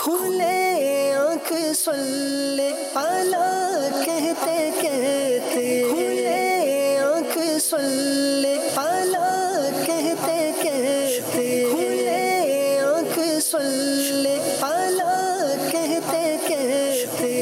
کھلے آنکھ صلی اعلیٰ کہتے کہتے، کھلے آنکھ صلی اعلیٰ کہتے کہتے، کھلے آنکھ صلی اعلیٰ کہتے کہتے۔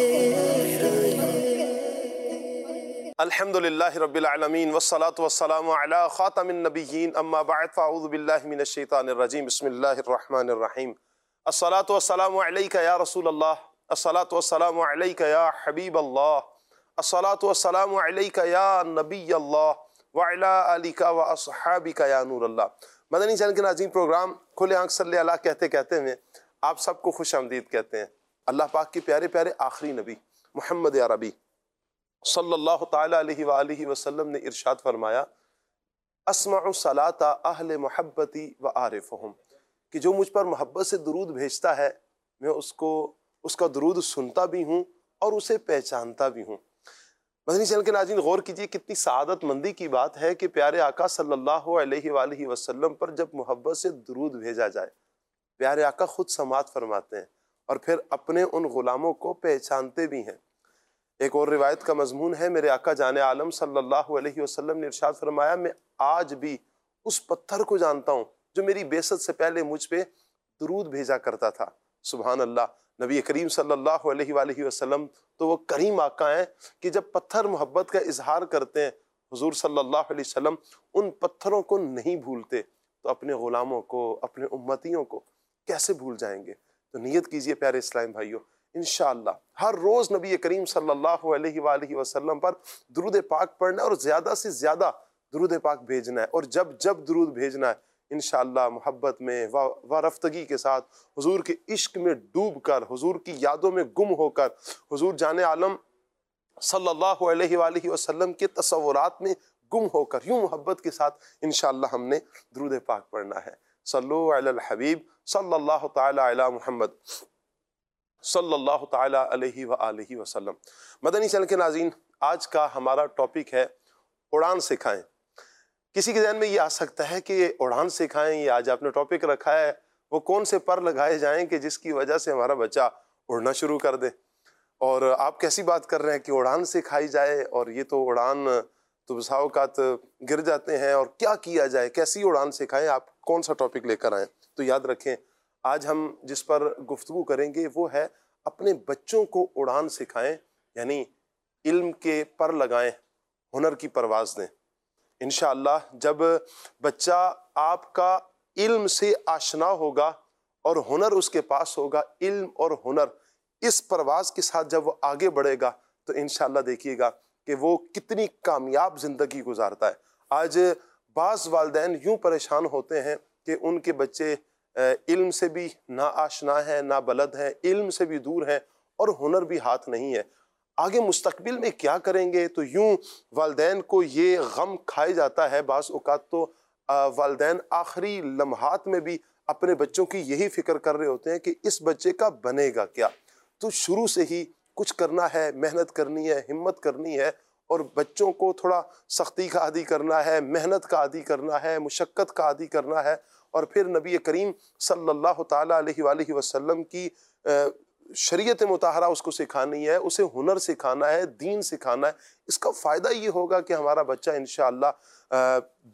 الحمدللہ رب العالمین والصلاة والسلام علی خاتم النبیین، اما بعد فاعوذ باللہ من الشیطان الرجیم، بسم اللہ الرحمن الرحیم۔ الصلاة والسلام علیک یا رسول اللہ، الصلاة والسلام علیک یا حبیب اللہ، الصلاة والسلام علیک یا نبی اللہ وعلی آلک و اصحابک یا نور اللہ۔ مدنی چینل کے ناظرین، پروگرام کھلے آنکھ صلی اللہ کہتے کہتے میں آپ سب کو خوش آمدید کہتے ہیں۔ اللہ پاک کے پیارے پیارے آخری نبی محمد عربی صلی اللہ تعالیٰ علیہ وآلہ وسلم نے ارشاد فرمایا، اسمع صلاۃ اہل محبتی و عارفہم، کہ جو مجھ پر محبت سے درود بھیجتا ہے میں اس کا درود سنتا بھی ہوں اور اسے پہچانتا بھی ہوں۔ مدنی چینل کے ناظرین، غور کیجئے کتنی سعادت مندی کی بات ہے کہ پیارے آقا صلی اللہ علیہ وآلہ وسلم پر جب محبت سے درود بھیجا جائے، پیارے آقا خود سماعت فرماتے ہیں اور پھر اپنے ان غلاموں کو پہچانتے بھی ہیں۔ ایک اور روایت کا مضمون ہے، میرے آقا جان عالم صلی اللہ علیہ وسلم نے ارشاد فرمایا، میں آج بھی اس پتھر کو جانتا ہوں جو میری بعثت سے پہلے مجھ پہ درود بھیجا کرتا تھا۔ سبحان اللہ، نبی کریم صلی اللہ علیہ وآلہ وسلم تو وہ کریم آقا ہیں کہ جب پتھر محبت کا اظہار کرتے ہیں، حضور صلی اللہ علیہ وسلم ان پتھروں کو نہیں بھولتے، تو اپنے غلاموں کو، اپنے امتیوں کو کیسے بھول جائیں گے؟ تو نیت کیجئے پیارے اسلام بھائیوں، انشاءاللہ ہر روز نبی کریم صلی اللہ علیہ وآلہ وسلم پر درود پاک پڑھنا ہے اور زیادہ سے زیادہ درود پاک بھیجنا ہے، اور جب درود بھیجنا ہے انشاءاللہ محبت میں و رفتگی کے ساتھ، حضور کے عشق میں ڈوب کر، حضور کی یادوں میں گم ہو کر، حضور جان عالم صلی اللہ علیہ وآلہ وسلم کے تصورات میں گم ہو کر، یوں محبت کے ساتھ انشاءاللہ ہم نے درود پاک پڑھنا ہے۔ صلو علی الحبیب صلی اللہ تعالی علی محمد صلی اللہ تعالیٰ علیہ وآلہ وسلم۔ مدنی چینل کے ناظرین، آج کا ہمارا ٹاپک ہے اڑان سکھائیں۔ کسی کے ذہن میں یہ آ سکتا ہے کہ اڑان سکھائیں، یہ آج آپ نے ٹاپک رکھا ہے، وہ کون سے پر لگائے جائیں کہ جس کی وجہ سے ہمارا بچہ اڑنا شروع کر دے، اور آپ کیسی بات کر رہے ہیں کہ اڑان سکھائی جائے، اور یہ تو اڑان تو بسا اوقات گر جاتے ہیں، اور کیا کیا جائے، کیسی اڑان سکھائیں، آپ کون سا ٹاپک لے کر آئیں؟ تو یاد رکھیں، آج ہم جس پر گفتگو کریں گے وہ ہے اپنے بچوں کو اڑان سکھائیں، یعنی علم کے پر لگائیں، ہنر کی پرواز دیں۔ انشاءاللہ جب بچہ آپ کا علم سے آشنا ہوگا اور ہنر اس کے پاس ہوگا، علم اور ہنر اس پرواز کے ساتھ جب وہ آگے بڑھے گا تو انشاءاللہ دیکھیے گا کہ وہ کتنی کامیاب زندگی گزارتا ہے۔ آج بعض والدین یوں پریشان ہوتے ہیں کہ ان کے بچے علم سے بھی نا آشنا ہے، نا بلد ہیں، علم سے بھی دور ہیں اور ہنر بھی ہاتھ نہیں ہے۔ آگے مستقبل میں کیا کریں گے؟ تو یوں والدین کو یہ غم کھائے جاتا ہے، بعض اوقات تو والدین آخری لمحات میں بھی اپنے بچوں کی یہی فکر کر رہے ہوتے ہیں کہ اس بچے کا بنے گا کیا۔ تو شروع سے ہی کچھ کرنا ہے، محنت کرنی ہے، ہمت کرنی ہے، اور بچوں کو تھوڑا سختی کا عادی کرنا ہے، محنت کا عادی کرنا ہے، مشقت کا عادی کرنا ہے، اور پھر نبی کریم صلی اللہ تعالیٰ علیہ وآلہ وسلم کی شریعت مطہرہ اس کو سکھانی ہے، اسے ہنر سکھانا ہے، دین سکھانا ہے۔ اس کا فائدہ یہ ہوگا کہ ہمارا بچہ انشاءاللہ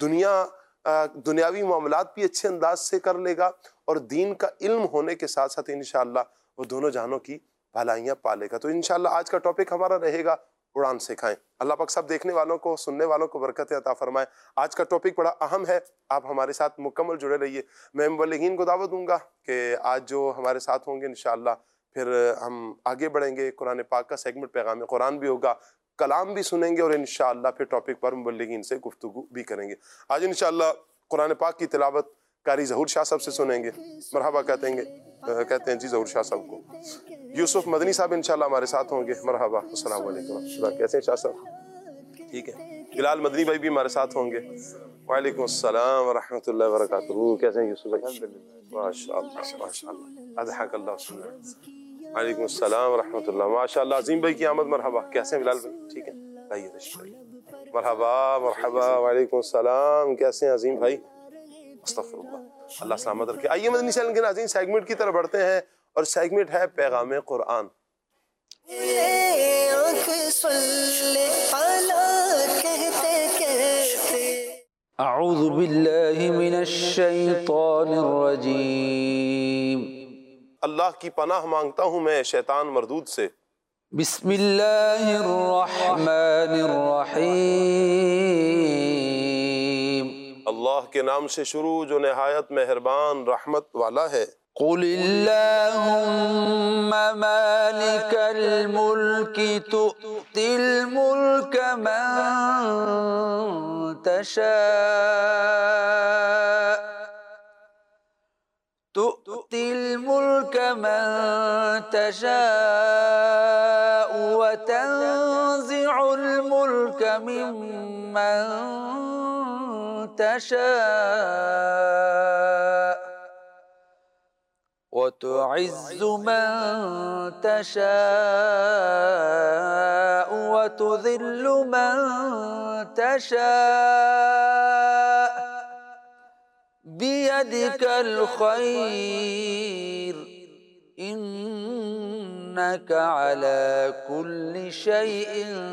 دنیاوی معاملات بھی اچھے انداز سے کر لے گا، اور دین کا علم ہونے کے ساتھ ساتھ انشاءاللہ وہ دونوں جہانوں کی بھلائیاں پالے گا۔ تو انشاءاللہ آج کا ٹاپک ہمارا رہے گا اڑان سکھائیں۔ اللہ پاک سب دیکھنے والوں کو، سننے والوں کو برکت عطا فرمائے۔ آج کا ٹاپک بڑا اہم ہے، آپ ہمارے ساتھ مکمل جڑے رہیے۔ میں مبلغین کو دعوت دوں گا کہ آج جو ہمارے ساتھ ہوں گے انشاءاللہ پھر ہم آگے بڑھیں گے، قرآن پاک کا سیگمنٹ پیغام قرآن بھی ہوگا، کلام بھی سنیں گے، اور انشاءاللہ پھر ٹاپک پر مبلغین سے گفتگو بھی کریں گے۔ آج انشاءاللہ قرآن پاک کی تلاوت قاری ظہور شاہ صاحب سے سنیں گے۔ مرحبا کہتے ہیں جی ظہور شاہ صاحب کو۔ یوسف مدنی صاحب انشاءاللہ ہمارے ساتھ ہوں گے۔ مرحبا، السلام علیکم، کیسے ہیں شاہ صاحب؟ ٹھیک ہے۔ بلال مدنی بھائی بھی ہمارے ساتھ ہوں گے۔ وعلیکم السلام ورحمۃ اللہ وبرکاتہ، کیسے ہیں یوسف بھائی؟ ماشاءاللہ ماشاءاللہ، اضحک اللہ سنہ۔ وعلیکم السلام ورحمۃ اللہ، ماشاءاللہ۔ عظیم بھائی کی آمد، مرحبا، کیسے ہیں بلال بھائی؟ ٹھیک ہے، آئیے تشریف۔ مرحبا مرحبا، وعلیکم السلام، کیسے ہیں عظیم بھائی؟ استغفر اللہ، اللہ سلامت رکھے۔ آئیے مدنی چینل کے ناظرین سیگمنٹ کی طرف بڑھتے ہیں، اور سیگمنٹ ہے پیغام قرآن۔ آنکھ سن لے پالا کہتے کہتے۔ اعوذ باللہ من الشیطان الرجیم۔ اللہ کی پناہ مانگتا ہوں میں شیطان مردود سے۔ بسم اللہ الرحمن الرحیم۔ اللہ کے نام سے شروع جو نہایت مہربان رحمت والا ہے۔ قل اللہم مالک الملک تؤتی الملک من تشاء تؤتی الملک من تشاء وتنزع الملک ممن تشاء وتعز من تشاء وتذل من تشاء بيدك الخير إنك على كل شيء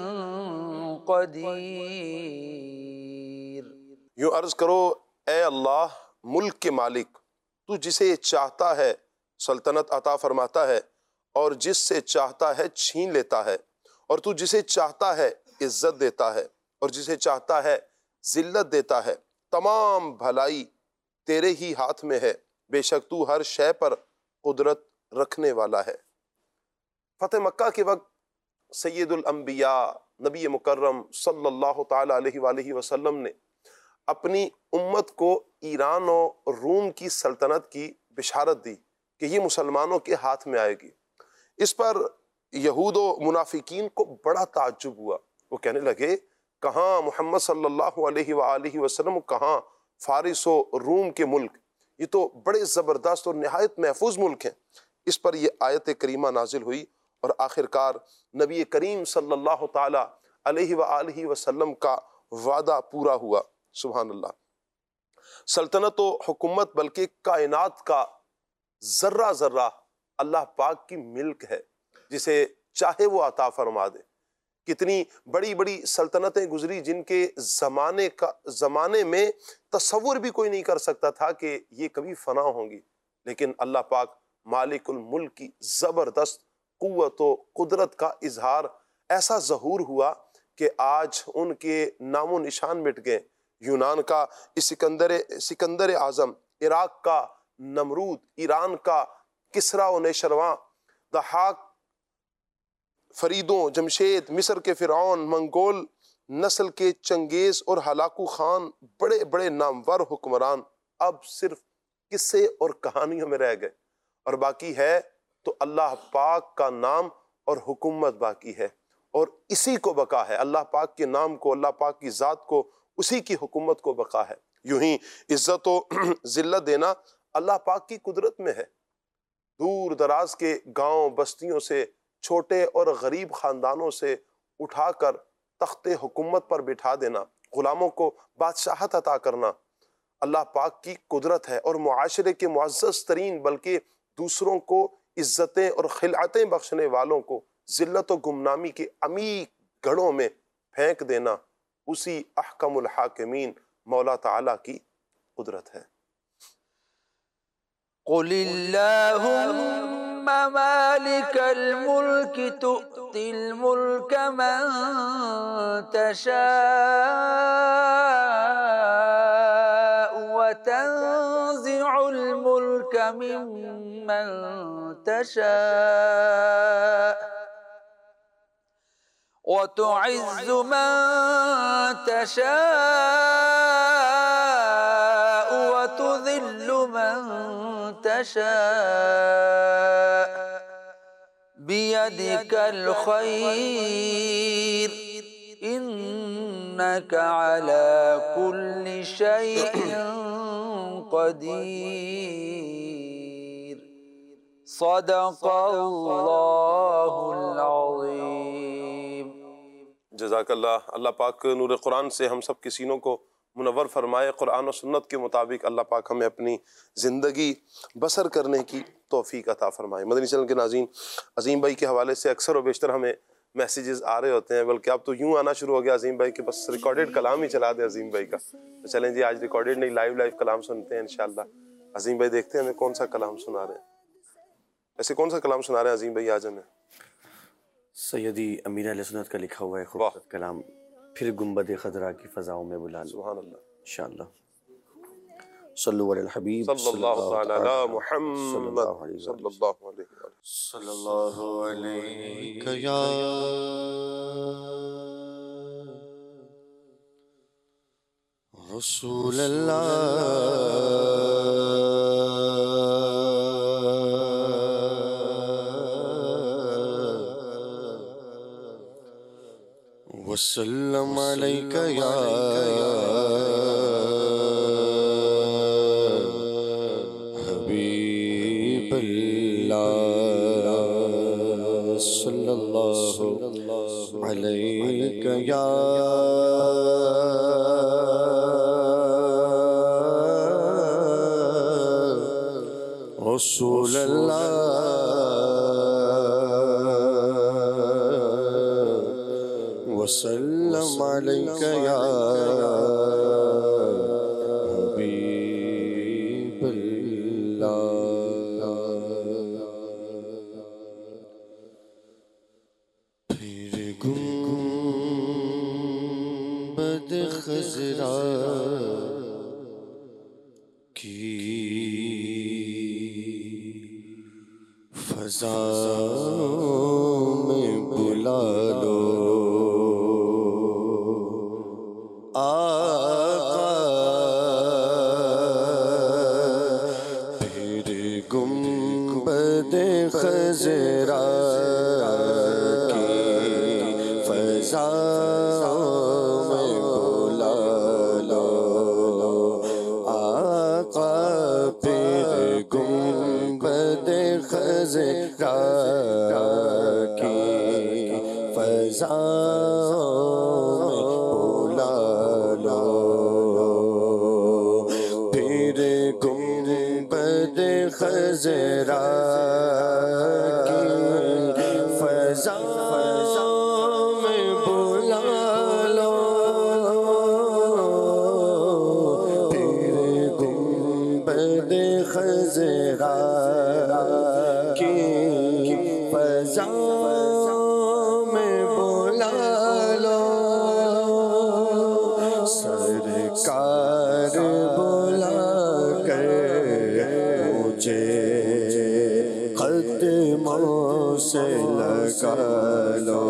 قدير۔ یوں عرض کرو اے اللہ ملک کے مالک، تو جسے چاہتا ہے سلطنت عطا فرماتا ہے اور جس سے چاہتا ہے چھین لیتا ہے، اور تو جسے چاہتا ہے عزت دیتا ہے اور جسے چاہتا ہے ذلت دیتا ہے۔ تمام بھلائی تیرے ہی ہاتھ میں ہے، بے شک تو ہر شے پر قدرت رکھنے والا ہے۔ فتح مکہ کے وقت سید الانبیاء نبی مکرم صلی اللہ تعالی علیہ وآلہ وسلم نے اپنی امت کو ایران و روم کی سلطنت کی بشارت دی کہ یہ مسلمانوں کے ہاتھ میں آئے گی۔ اس پر یہود و منافقین کو بڑا تعجب ہوا، وہ کہنے لگے کہاں محمد صلی اللہ علیہ وآلہ وسلم، کہاں فارس و روم کے ملک، یہ تو بڑے زبردست اور نہایت محفوظ ملک ہیں۔ اس پر یہ آیت کریمہ نازل ہوئی اور آخر کار نبی کریم صلی اللہ تعالی علیہ وآلہ وسلم کا وعدہ پورا ہوا۔ سبحان اللہ۔ سلطنت و حکومت بلکہ کائنات کا ذرہ ذرہ اللہ پاک کی ملک ہے، جسے چاہے وہ عطا فرما دے۔ کتنی بڑی بڑی سلطنتیں گزری جن کے زمانے میں تصور بھی کوئی نہیں کر سکتا تھا کہ یہ کبھی فنا ہوں گی، لیکن اللہ پاک مالک الملک کی زبردست قوت و قدرت کا اظہار ایسا ظہور ہوا کہ آج ان کے نام و نشان مٹ گئے۔ یونان کا سکندر اعظم، عراق کا نمرود، ایران کا کسرا و نیشرواں، ضحاک، فریدوں، جمشید، مصر کے فرعون، منگول نسل کے چنگیز اور ہلاکو خان، بڑے بڑے نامور حکمران اب صرف قصے اور کہانیوں میں رہ گئے، اور باقی ہے تو اللہ پاک کا نام اور حکومت باقی ہے، اور اسی کو بقا ہے۔ اللہ پاک کے نام کو، اللہ پاک کی ذات کو، اسی کی حکومت کو بقا ہے۔ یوں ہی عزت و ذلت دینا اللہ پاک کی قدرت میں ہے۔ دور دراز کے گاؤں بستیوں سے، چھوٹے اور غریب خاندانوں سے اٹھا کر تخت حکومت پر بٹھا دینا، غلاموں کو بادشاہت عطا کرنا اللہ پاک کی قدرت ہے، اور معاشرے کے معزز ترین بلکہ دوسروں کو عزتیں اور خلعتیں بخشنے والوں کو ذلت و گمنامی کے عمیق گڑھوں میں پھینک دینا اسی احکم الحاکمین مولا تعالیٰ کی قدرت ہے۔ قل اللہم مالک الملک تؤتی الملک من تشاء وتنزع الملک ممن تشاء وتعز من تشاء وتذل من تشاء بيدك الخير إنك على كل شيء قدير صدق اللہ العظیم۔ جزاک اللہ۔ اللہ پاک نور قرآن سے ہم سب کے سینوں کو منور فرمائے، قرآن و سنت کے مطابق اللہ پاک ہمیں اپنی زندگی بسر کرنے کی توفیق عطا فرمائے۔ مدنی چینل کے ناظرین، عظیم بھائی کے حوالے سے اکثر و بیشتر ہمیں میسیجز آ رہے ہوتے ہیں، بلکہ اب تو یوں آنا شروع ہو گیا عظیم بھائی کہ بس ریکارڈڈ کلام ہی چلا دیں عظیم بھائی کا۔ تو چلیں جی، آج ریکارڈڈ نہیں، لائیو کلام سنتے ہیں انشاءاللہ۔ عظیم بھائی دیکھتے ہیں ہمیں کون سا کلام سنا رہے ہیں، ایسے کون سا کلام سنا رہے ہیں عظیم بھائی آج ہمیں؟ سیدی امیر اہل سنت کا لکھا ہوا ہے خوبصورت کلام، پھر گنبد خضرا کی فضاؤں میں بلا لو۔ سبحان اللہ، انشاءاللہ۔ صلو علی الحبیب صلی اللہ تعالی علی محمد صلی اللہ علیہ صلی اللہ علیہ وسلم۔ صلی اللہ علیہ یا رسول اللہ وسلم علیک یا حبیب اللہ صلی اللہ علیک یا رسول اللہ وسلم علیک یا حبیب اللہ۔ پھر گنبد خضرا کی فضاؤں میں بلا لو آقا، پھر گنبد خضرا کی فضاؤں میں بلا لو آقا، پھر گنبد خضرا کی فضاؤں میں بلا لو، پھر گنبد خضرا کی فضاؤں میں بلا لو، پھر گنبد خضرا کی فضاؤں میں بلا لو، سرکار بلا کر مجھے قدموں سے لگا لو،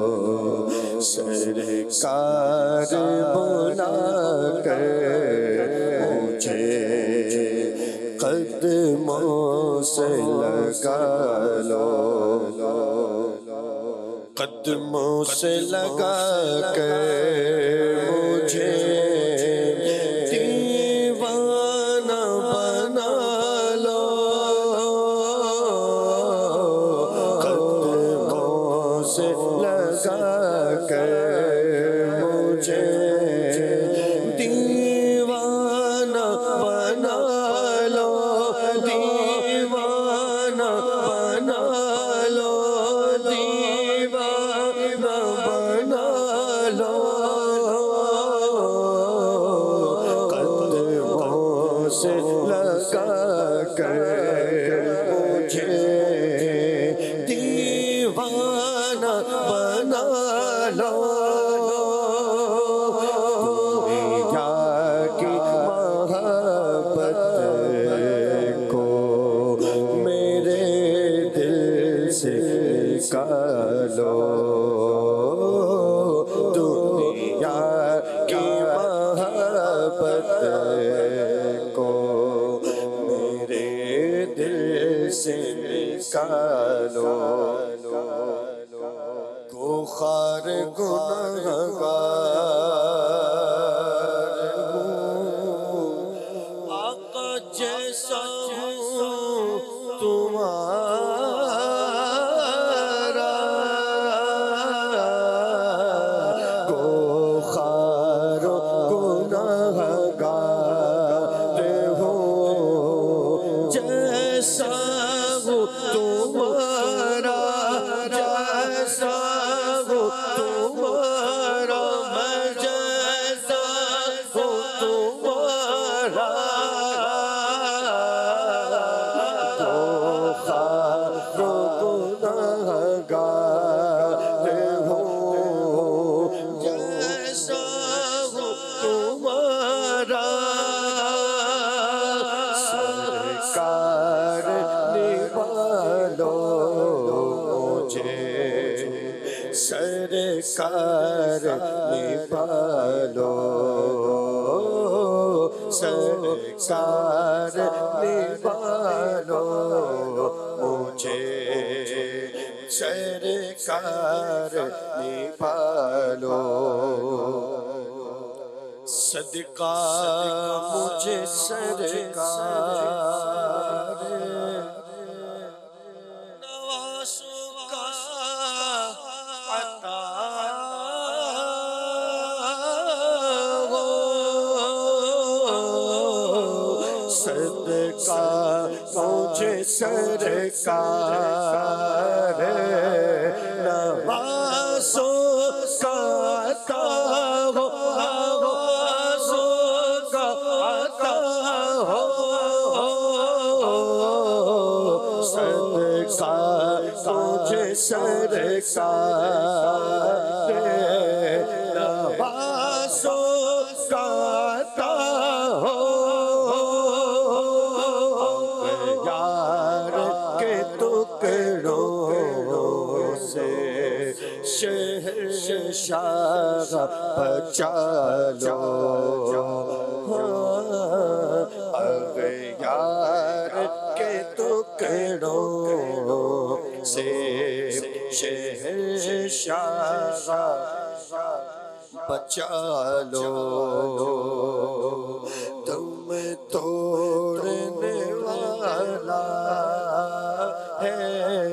سرکار بلا کر مجھے قدموں سے لگا لو، قدموں سے لگا کر مجھے دیوانہ بنا لو، قدموں سے لگا کر مجھے دیوانہ بنا لو، دیوانہ بنا لو، دیوانہ بنا لو، قدموں سے لگا کر مجھے دیوانہ بنا لو، دنیا کی محبت کو میرے دل سے نکالو، دنیا کی محبت کو میرے دل سے نکالو، کو خار گنہگار ہوں، آقا جیسا ہوں تمہارا، کو خار گنہگار سرکار نبھالو سرکار نبھالو مجھے سرکار نبھالو صدقہ مجھے سرکار نوازوں کا عطا ہو صدقہ مجھے سرکار نوازوں کا عطا ہو تجھے سرکار نوازوں کا عطا ہو یار کے ٹکڑوں سے شہنشاہ بچا لو یار کے ٹکڑوں سے شہنشاہ بچا لو تم توڑنے والا ہے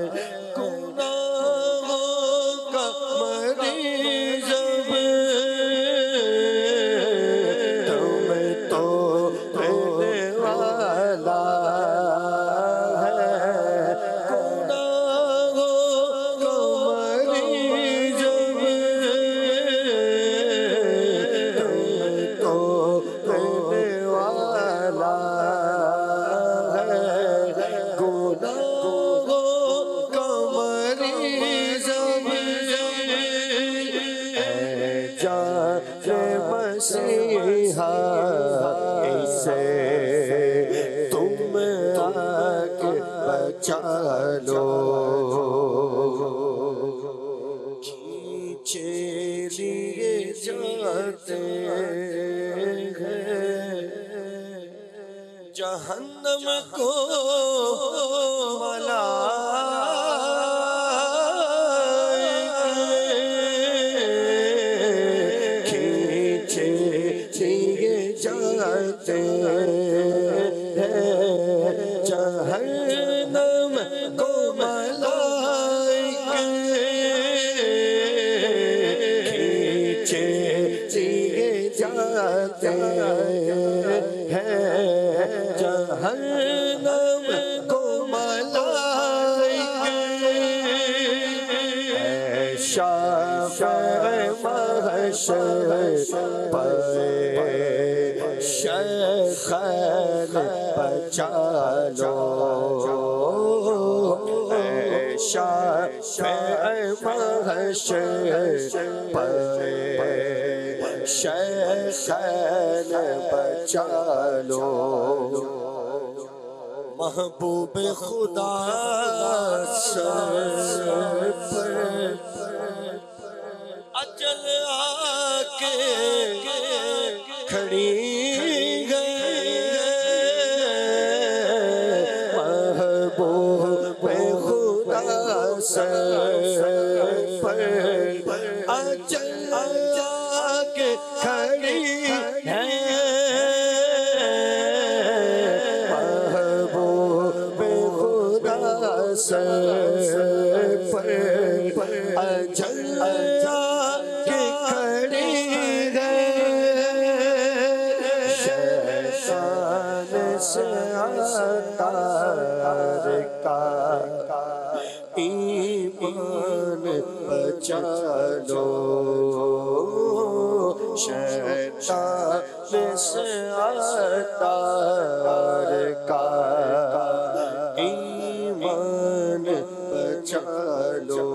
گناہوں کا مریض تم توڑنے والا مسیحا اسے تم آکے بچا لو کھینچے لیے جاتے ہیں جہنم کو جاتے ہیں جہنم کو ملائکے کھینچے لیے جاتے ہیں جہنم کو ملائکے شافع محشر پر شیخین بچا لو شافع محشر پر شیخین بچا لو محبوب خدا سر پر اجل آکے کھڑی محبوب خدا سر پر اجل آکے کھڑی ہے محبوب خدا سر پر اجل آکے کھڑی ہے شیطان سے عطار کا ایمان بچا لو شیطان سے عطار کا ایمان بچا لو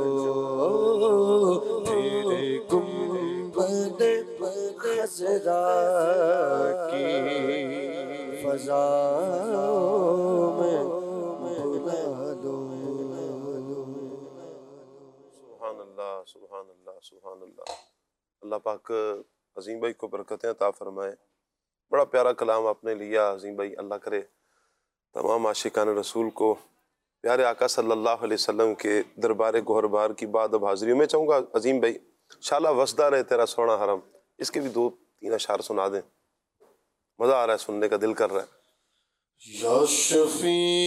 پھر گنبد خضرا کی فضاؤں میں بلا دو سبحان اللہ سبحان اللہ سبحان اللہ. اللہ پاک عظیم بھائی کو برکتیں عطا فرمائے. بڑا پیارا کلام آپ نے لیا عظیم بھائی. اللہ کرے تمام عاشقان رسول کو پیارے آقا صلی اللہ علیہ وسلم کے دربار گوہر کی بعد اب حاضری میں چاہوں گا عظیم بھائی انشاءاللہ وسدہ رہے تیرا سونا حرم، اس کے بھی 2-3 اشعار سنا دیں. مزہ آ رہا ہے سننے کا، دل کر رہا ہے. یا شفیع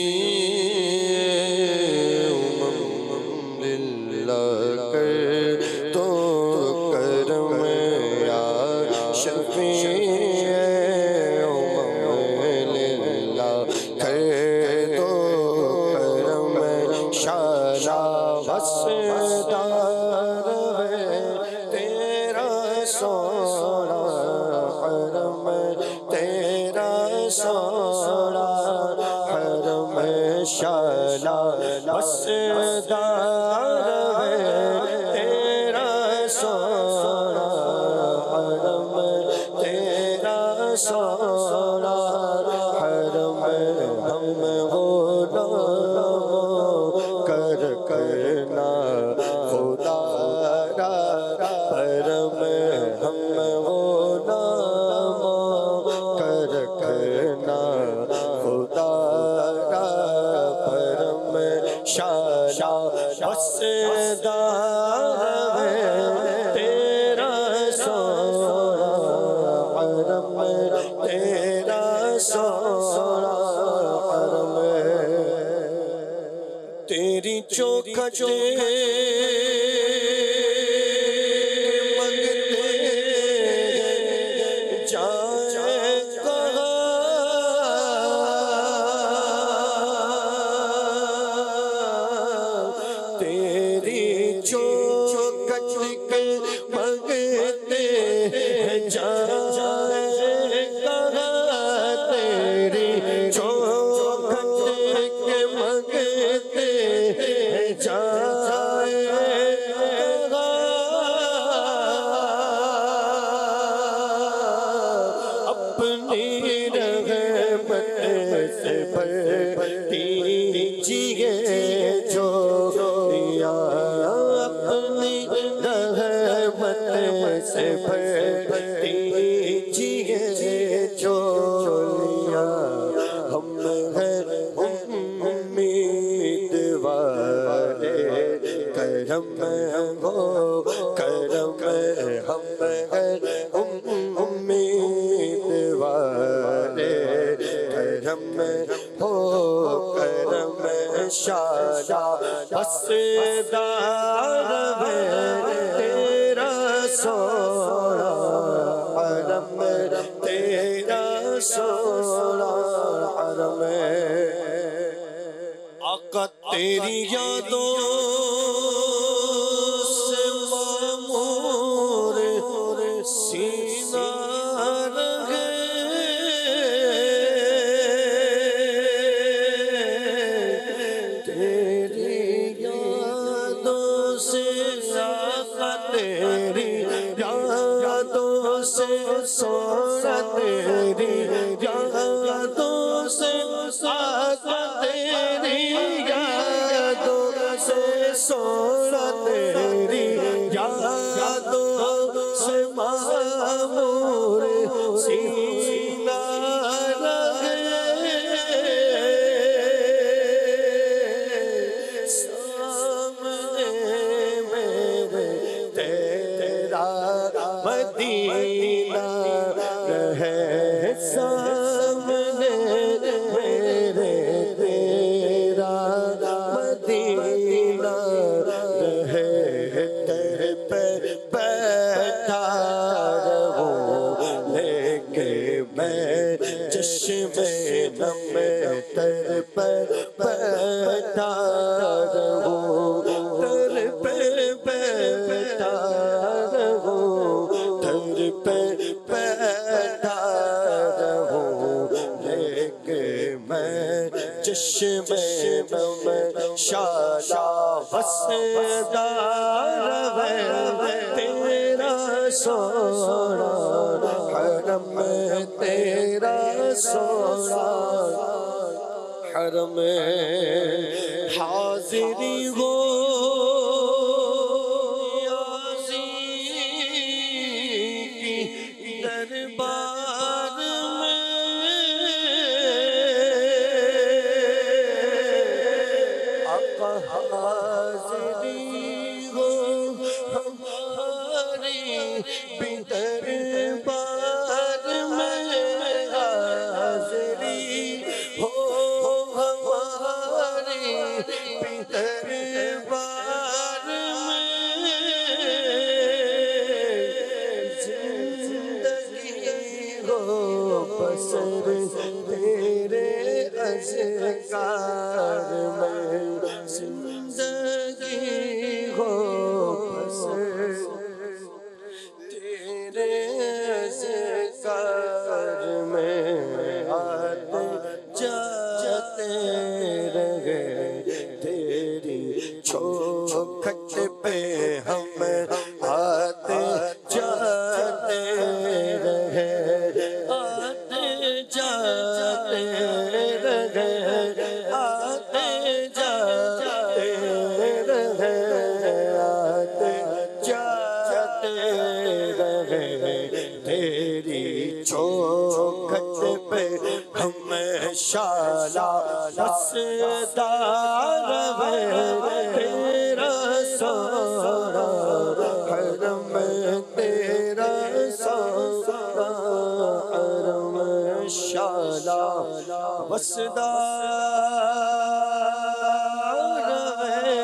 للہ کر تو کرم، یا شفیع للہ کر تو کرم، شالا وسدار ہے تیرا سونا حرم، تیرا سونا حرم، شالا وسدار ہے تیرا سونا حرم، تیرا سونا حرم. ہم غلام کر کرنا خدا را حرم، ہم غلام کر کرنا خدا را حرم، شالا وسدار ہے تیرا سونا حرم، تیرا سونا حرم. تیری چوکھٹیں منگتے جائیں کہاں، تیری چوکھٹیں منگتے جائیں کہاں، تیری چوکھٹیں منگتے جائیں کہاں. اپنی رحمت سے بھر دیجیے جو یا اپنی رحمت سے بھر دیجیے جو یا ہم ہیں امید والے کرم ہو کرم، ہم ہیں امید والے کرم ہو کرم، شالا وسدار ہے تیرا سونا حرم، تیرا سونا حرم. آقا تیری یادوں سے معمور سینہ رہے، تیری یادوں سے آقا تیری یادوں سے سونا، تیری یادوں سے آقا تیری یادوں سے سونا، تیری یادوں سے معمور سینہ رہے. سامنے میرے تیرا مدینہ رہے، سامنے میرے تیرا مدینہ رہے، تیرے پہ بیٹھا رہوں لے کے میں چشم نم، تیرے پہ بیٹھا رہوں، تیرے پہ بیٹھا رہوں، تیرے پہ بیٹھا رہوں لے کے میں چشم نم، شالا وسدار ہے تیرا سونا حرم، تیرا سونا حرم. حاضری ہو یا حاضری ہو ہماری بھی دربار میں، حاضری ہو ہماری بھی دربار میں، زندگی ہو بسر تیرے اذکار میں، زندگی ہو بسر تیرے اذکار میں، آتے جاتے رہے تیری چوکھٹ پہ ہم، آتے جاتے رہے، آتے جاتے رہے، آتے جاتے رہے، آتے جاتے رہے تیری چوکھٹ پہ ہمیشہ بستا رہے تیرا سونا حرم، تیرا سونا حرم، شالا بستا رہے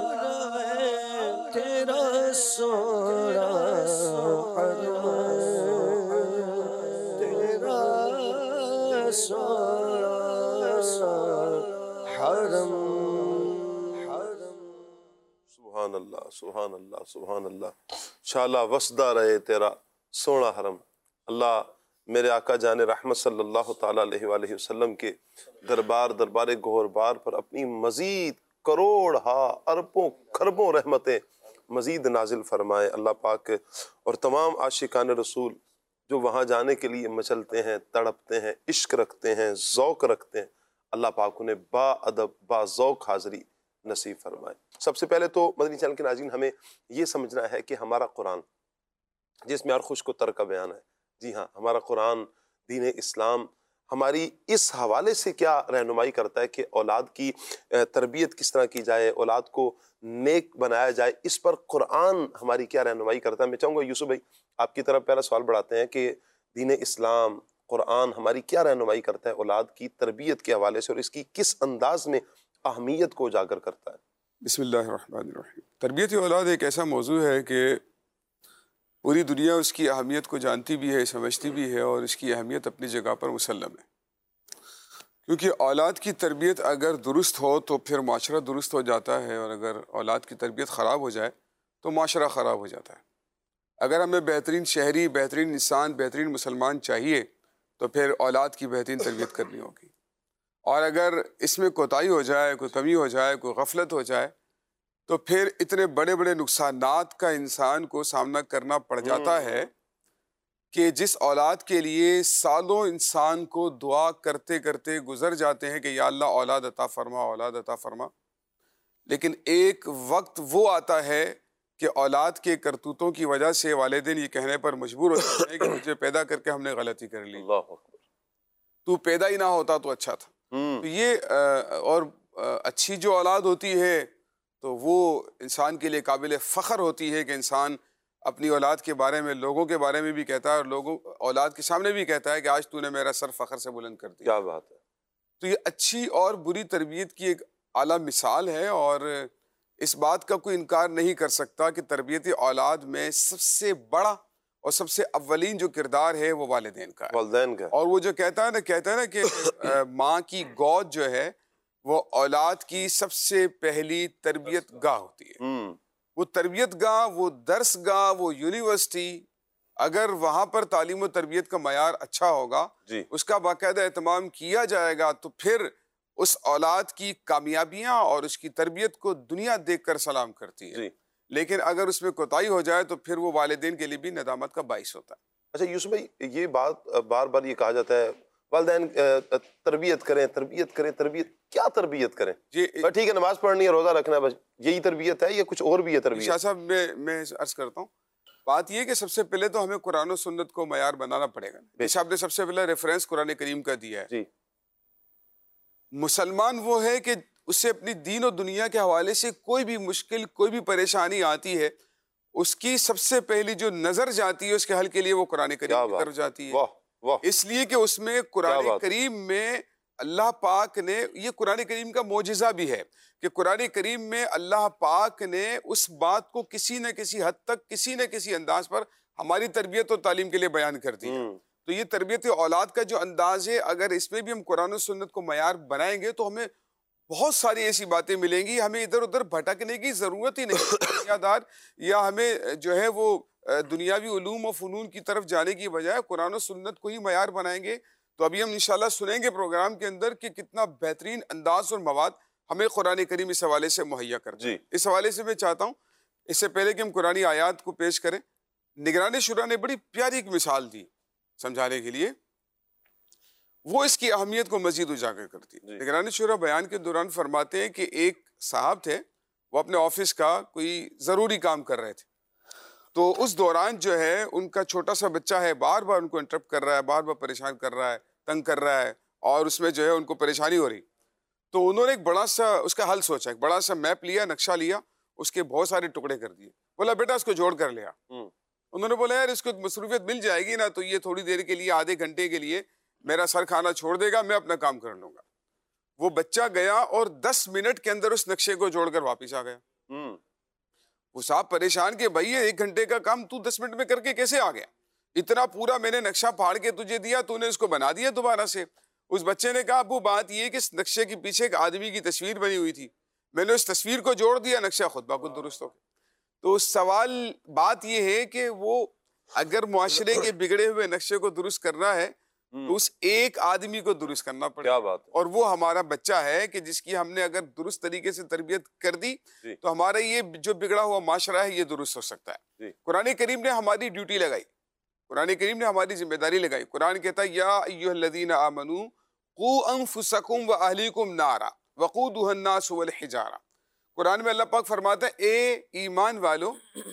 تیرا سونا حرم، تیرا سونا حرم۔ سبحان اللہ سبحان اللہ سبحان اللہ، شالا وسدہ رہے تیرا سونا حرم۔ اللہ میرے آقا جان رحمت صلی اللہ تعالیٰ علیہ وآلہ وسلم کے دربار گوہر بار پر اپنی مزید کروڑ اربوں خربوں رحمتیں مزید نازل فرمائے اللہ پاک، اور تمام عاشقان رسول جو وہاں جانے کے لیے مچلتے ہیں، تڑپتے ہیں، عشق رکھتے ہیں، ذوق رکھتے ہیں، اللہ پاک انہیں با ادب با ذوق حاضری نصیب فرمائے۔ سب سے پہلے تو مدنی چینل کے ناظرین ہمیں یہ سمجھنا ہے کہ ہمارا قرآن جس میں اور خوش کو تر کا بیان ہے، جی ہاں، ہمارا قرآن دین اسلام ہماری اس حوالے سے کیا رہنمائی کرتا ہے کہ اولاد کی تربیت کس طرح کی جائے، اولاد کو نیک بنایا جائے، اس پر قرآن ہماری کیا رہنمائی کرتا ہے۔ میں چاہوں گا یوسف بھائی آپ کی طرف پہلا سوال بڑھاتے ہیں کہ دین اسلام قرآن ہماری کیا رہنمائی کرتا ہے اولاد کی تربیت کے حوالے سے، اور اس کی کس انداز میں اہمیت کو اجاگر کرتا ہے؟ بسم اللہ الرحمن الرحیم۔ تربیت اولاد ایک ایسا موضوع ہے کہ پوری دنیا اس کی اہمیت کو جانتی بھی ہے، سمجھتی بھی ہے، اور اس کی اہمیت اپنی جگہ پر مسلم ہے، کیونکہ اولاد کی تربیت اگر درست ہو تو پھر معاشرہ درست ہو جاتا ہے، اور اگر اولاد کی تربیت خراب ہو جائے تو معاشرہ خراب ہو جاتا ہے۔ اگر ہمیں بہترین شہری، بہترین انسان، بہترین مسلمان چاہیے تو پھر اولاد کی بہترین تربیت کرنی ہوگی، اور اگر اس میں کوتاہی ہو جائے، کوئی کمی ہو جائے، کوئی غفلت ہو جائے تو پھر اتنے بڑے بڑے نقصانات کا انسان کو سامنا کرنا پڑ جاتا ہے کہ جس اولاد کے لیے سالوں انسان کو دعا کرتے کرتے گزر جاتے ہیں کہ یا اللہ اولاد عطا فرما، اولاد عطا فرما، لیکن ایک وقت وہ آتا ہے کہ اولاد کے کرتوتوں کی وجہ سے والدین یہ کہنے پر مجبور ہو جاتے ہیں کہ تجھے پیدا کر کے ہم نے غلطی کر لی، اللہ اکبر، تو پیدا ہی نہ ہوتا تو اچھا تھا۔ تو یہ اور اچھی جو اولاد ہوتی ہے تو وہ انسان کے لیے قابل فخر ہوتی ہے کہ انسان اپنی اولاد کے بارے میں، لوگوں کے بارے میں بھی کہتا ہے، اور لوگوں اولاد کے سامنے بھی کہتا ہے کہ آج تو نے میرا سر فخر سے بلند کر دیا۔ کیا بات ہے۔ تو یہ اچھی اور بری تربیت کی ایک اعلیٰ مثال ہے، اور اس بات کا کوئی انکار نہیں کر سکتا کہ تربیت اولاد میں سب سے بڑا اور سب سے اولین جو کردار ہے وہ والدین کا ہے، والدین کا۔ اور وہ جو کہتا ہے نا کہ ماں کی گود جو ہے وہ اولاد کی سب سے پہلی تربیت گاہ ہوتی ہے۔ وہ تربیت گاہ، وہ درس گاہ، وہ یونیورسٹی، اگر وہاں پر تعلیم و تربیت کا معیار اچھا ہوگا، جی، اس کا باقاعدہ اہتمام کیا جائے گا، تو پھر اس اولاد کی کامیابیاں اور اس کی تربیت کو دنیا دیکھ کر سلام کرتی ہے، جی۔ لیکن اگر اس میں کوتاہی ہو جائے تو پھر وہ والدین کے لیے بھی ندامت کا باعث ہوتا ہے۔ اچھا یوسف بھائی، یہ بات بار بار یہ کہا جاتا ہے والدین تربیت کریں، تربیت کریں، تربیت کیا تربیت کریں؟ جی ٹھیک ہے، نماز پڑھنی ہے، روزہ رکھنا ہے، بس یہی تربیت ہے یا کچھ اور بھی ہے تربیت؟ شاہ صاحب میں عرض کرتا ہوں، بات یہ کہ سب سے پہلے تو ہمیں قرآن و سنت کو معیار بنانا پڑے گا۔ جیسے آپ نے سب سے پہلے ریفرنس قرآن کریم کا دیا ہے۔ جی، مسلمان وہ ہے کہ اسے اپنی دین و دنیا کے حوالے سے کوئی بھی مشکل، کوئی بھی پریشانی آتی ہے، اس کی سب سے پہلی جو نظر جاتی ہے اس کے حل کے لیے وہ قرآن کریم کی طرف جاتی ہے، اس لیے کہ اس میں قرآن کریم میں اللہ پاک نے، یہ قرآن کریم کا معجزہ بھی ہے کہ قرآن کریم میں اللہ پاک نے اس بات کو کسی نہ کسی حد تک، کسی نہ کسی انداز پر ہماری تربیت اور تعلیم کے لیے بیان کر دیا۔ تو یہ تربیت اولاد کا جو انداز ہے، اگر اس میں بھی ہم قرآن و سنت کو معیار بنائیں گے تو ہمیں بہت ساری ایسی باتیں ملیں گی، ہمیں ادھر ادھر بھٹکنے کی ضرورت ہی نہیں دنیا دار یا ہمیں جو ہے وہ دنیاوی علوم و فنون کی طرف جانے کی بجائے قرآن و سنت کو ہی معیار بنائیں گے۔ تو ابھی ہم انشاءاللہ سنیں گے پروگرام کے اندر کہ کتنا بہترین انداز اور مواد ہمیں قرآن کریم اس حوالے سے مہیا کرتا ہے۔ اس حوالے سے میں چاہتا ہوں اس سے پہلے کہ ہم قرآن آیات کو پیش کریں، نگران شورا نے بڑی پیاری ایک مثال دی سمجھانے کے لیے، وہ اس کی اہمیت کو مزید اجاگر کرتی ہے۔ نگران شورا بیان کے دوران فرماتے ہیں کہ ایک صاحب تھے، وہ اپنے آفس کا کوئی ضروری کام کر رہے تھے، تو اس دوران جو ہے ان کا چھوٹا سا بچہ ہے، بار بار ان کو انٹرپٹ کر رہا ہے، بار بار پریشان کر رہا ہے، تنگ کر رہا ہے، اور اس میں جو ہے ان کو پریشانی ہو رہی۔ تو انہوں نے ایک بڑا سا اس کا حل سوچا، ایک بڑا سا میپ لیا، نقشہ لیا، اس کے بہت سارے ٹکڑے کر دیے، بولا بیٹا اس کو جوڑ کر لیا۔ انہوں نے بولا یار اس کو مصروفیت مل جائے گی نا، تو یہ تھوڑی دیر کے لیے، آدھے گھنٹے کے لیے میرا سر کھانا چھوڑ دے گا، میں اپنا کام کر لوں گا۔ وہ بچہ گیا اور 10 منٹ کے اندر اس نقشے کو جوڑ کر واپس آ گیا۔ وہ صاحب پریشان کہ بھائی 1 گھنٹے کا کام تو 10 منٹ میں کر کے کیسے آ گیا؟ اتنا پورا میں نے نقشہ پھاڑ کے تجھے دیا، تو نے اس کو بنا دیا دوبارہ سے۔ اس بچے نے کہا ابو بات یہ کہ اس نقشے کے پیچھے ایک آدمی کی تصویر بنی ہوئی تھی، میں نے اس تصویر کو جوڑ دیا، نقشہ خود بخود درست ہو گیا۔ تو سوال بات یہ ہے کہ وہ اگر معاشرے کے بگڑے ہوئے نقشے کو درست کرنا ہے تو اس ایک آدمی کو درست کرنا پڑے گا، اور وہ ہمارا بچہ ہے کہ جس کی ہم نے اگر درست طریقے سے تربیت کر دی تو ہمارا یہ جو بگڑا ہوا معاشرہ ہے یہ درست ہو سکتا ہے۔ قرآن کریم نے ہماری ڈیوٹی لگائی، قرآن کریم نے ہماری ذمہ داری لگائی۔ قرآن کہتا ہے یا ایھا الذین آمنوا قوا انفسکم واہلیکم نارا وقودھا الناس والحجارہ۔ قرآن میں اللہ پاک فرماتا ہے اے ایمان والو،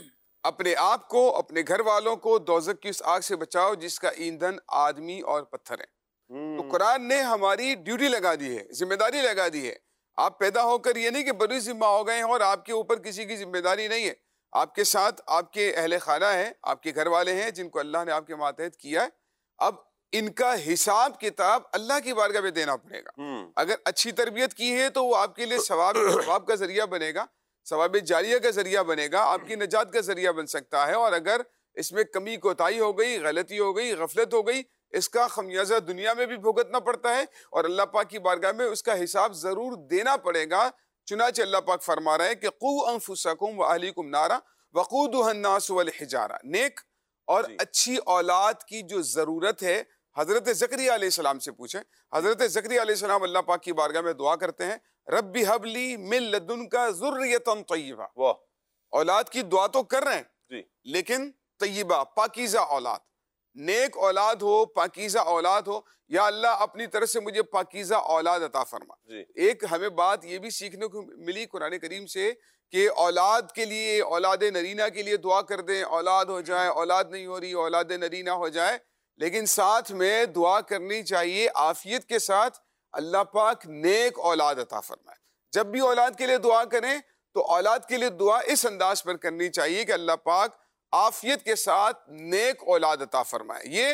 اپنے آپ کو، اپنے گھر والوں کو دوزخ کی اس آگ سے بچاؤ جس کا ایندھن آدمی اور پتھر ہے۔ تو قرآن نے ہماری ڈیوٹی لگا دی ہے، ذمہ داری لگا دی ہے۔ آپ پیدا ہو کر یہ نہیں کہ بڑی ذمہ ہو گئے ہیں اور آپ کے اوپر کسی کی ذمہ داری نہیں ہے، آپ کے ساتھ آپ کے اہل خانہ ہیں، آپ کے گھر والے ہیں جن کو اللہ نے آپ کے ماتحت کیا ہے۔ اب ان کا حساب کتاب اللہ کی بارگاہ میں دینا پڑے گا۔ اگر اچھی تربیت کی ہے تو وہ آپ کے لیے ثواب کا ذریعہ بنے گا، ثواب جاریہ کا ذریعہ بنے گا، آپ کی نجات کا ذریعہ بن سکتا ہے۔ اور اگر اس میں کمی کوتاہی ہو گئی، غلطی ہو گئی، غفلت ہو گئی، اس کا خمیازہ دنیا میں بھی بھگتنا پڑتا ہے اور اللہ پاک کی بارگاہ میں اس کا حساب ضرور دینا پڑے گا۔ چنانچہ اللہ پاک فرما رہے ہیں کہ قوا انفسکم واہلیکم نارا وقودھا الناس والحجارہ۔ نیک اور اچھی اولاد کی جو ضرورت ہے، حضرت زکریا علیہ السلام سے پوچھیں۔ حضرت زکریا علیہ السلام اللہ پاک کی بارگاہ میں دعا کرتے ہیں رب ہب لی من لدنک ذریۃ طیبہ۔ اولاد کی دعا تو کر رہے ہیں لیکن طیبہ، پاکیزہ اولاد، نیک اولاد ہو، پاکیزہ اولاد ہو۔ یا اللہ اپنی طرف سے مجھے پاکیزہ اولاد عطا فرما۔ ایک ہمیں بات یہ بھی سیکھنے کو ملی قرآن کریم سے کہ اولاد کے لیے، اولاد نرینہ کے لیے دعا کر دیں، اولاد ہو جائے، اولاد نہیں ہو رہی اولاد نرینہ ہو جائے، لیکن ساتھ میں دعا کرنی چاہیے عافیت کے ساتھ اللہ پاک نیک اولاد عطا فرمائے۔ جب بھی اولاد کے لیے دعا کریں تو اولاد کے لیے دعا اس انداز پر کرنی چاہیے کہ اللہ پاک عافیت کے ساتھ نیک اولاد عطا فرمائے۔ یہ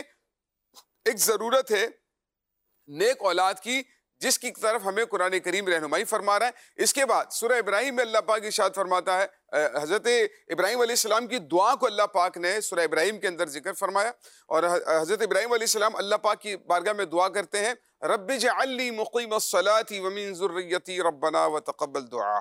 ایک ضرورت ہے نیک اولاد کی جس کی طرف ہمیں قرآن کریم رہنمائی فرما رہا ہے۔ اس کے بعد سورہ ابراہیم میں اللہ پاک ارشاد فرماتا ہے، حضرت ابراہیم علیہ السلام کی دعا کو اللہ پاک نے سورہ ابراہیم کے اندر ذکر فرمایا، اور حضرت ابراہیم علیہ السلام اللہ پاک کی بارگاہ میں دعا کرتے ہیں رب اجعل لی مقیم الصلاۃ ومن ذریتی ربنا وتقبل دعا۔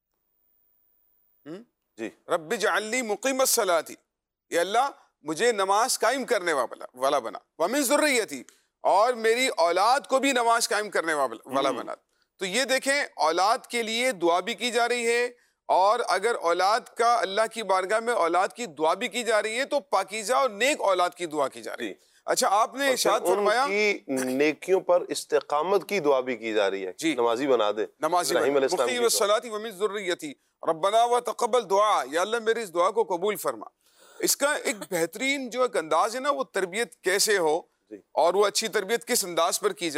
رب اجعل لی مقیم الصلاۃ، یا اللہ مجھے نماز قائم کرنے والا بنا، ومن ذریتی، اور میری اولاد کو بھی نماز قائم کرنے والا بنا۔ تو یہ دیکھیں اولاد کے لیے دعا بھی کی جا رہی ہے، اور اگر اولاد کا اللہ کی بارگاہ میں اولاد کی دعا بھی کی جا رہی ہے تو پاکیزہ اور نیک اولاد کی دعا کی جا رہی ہے۔ اچھا آپ نے ارشاد فرمایا ان کی نیکیوں پر استقامت کی دعا بھی کی جا رہی ہے، نمازی بنا دے، نمازی مقیم الصلاۃ ومن ذریتی ربنا وتقبل دعا، یا اللہ میری اس دعا کو قبول فرما۔ اس کا ایک بہترین جو ایک انداز ہے نا، وہ تربیت کیسے ہو اور وہ اچھی تربیت کس انداز پر کی جائے۔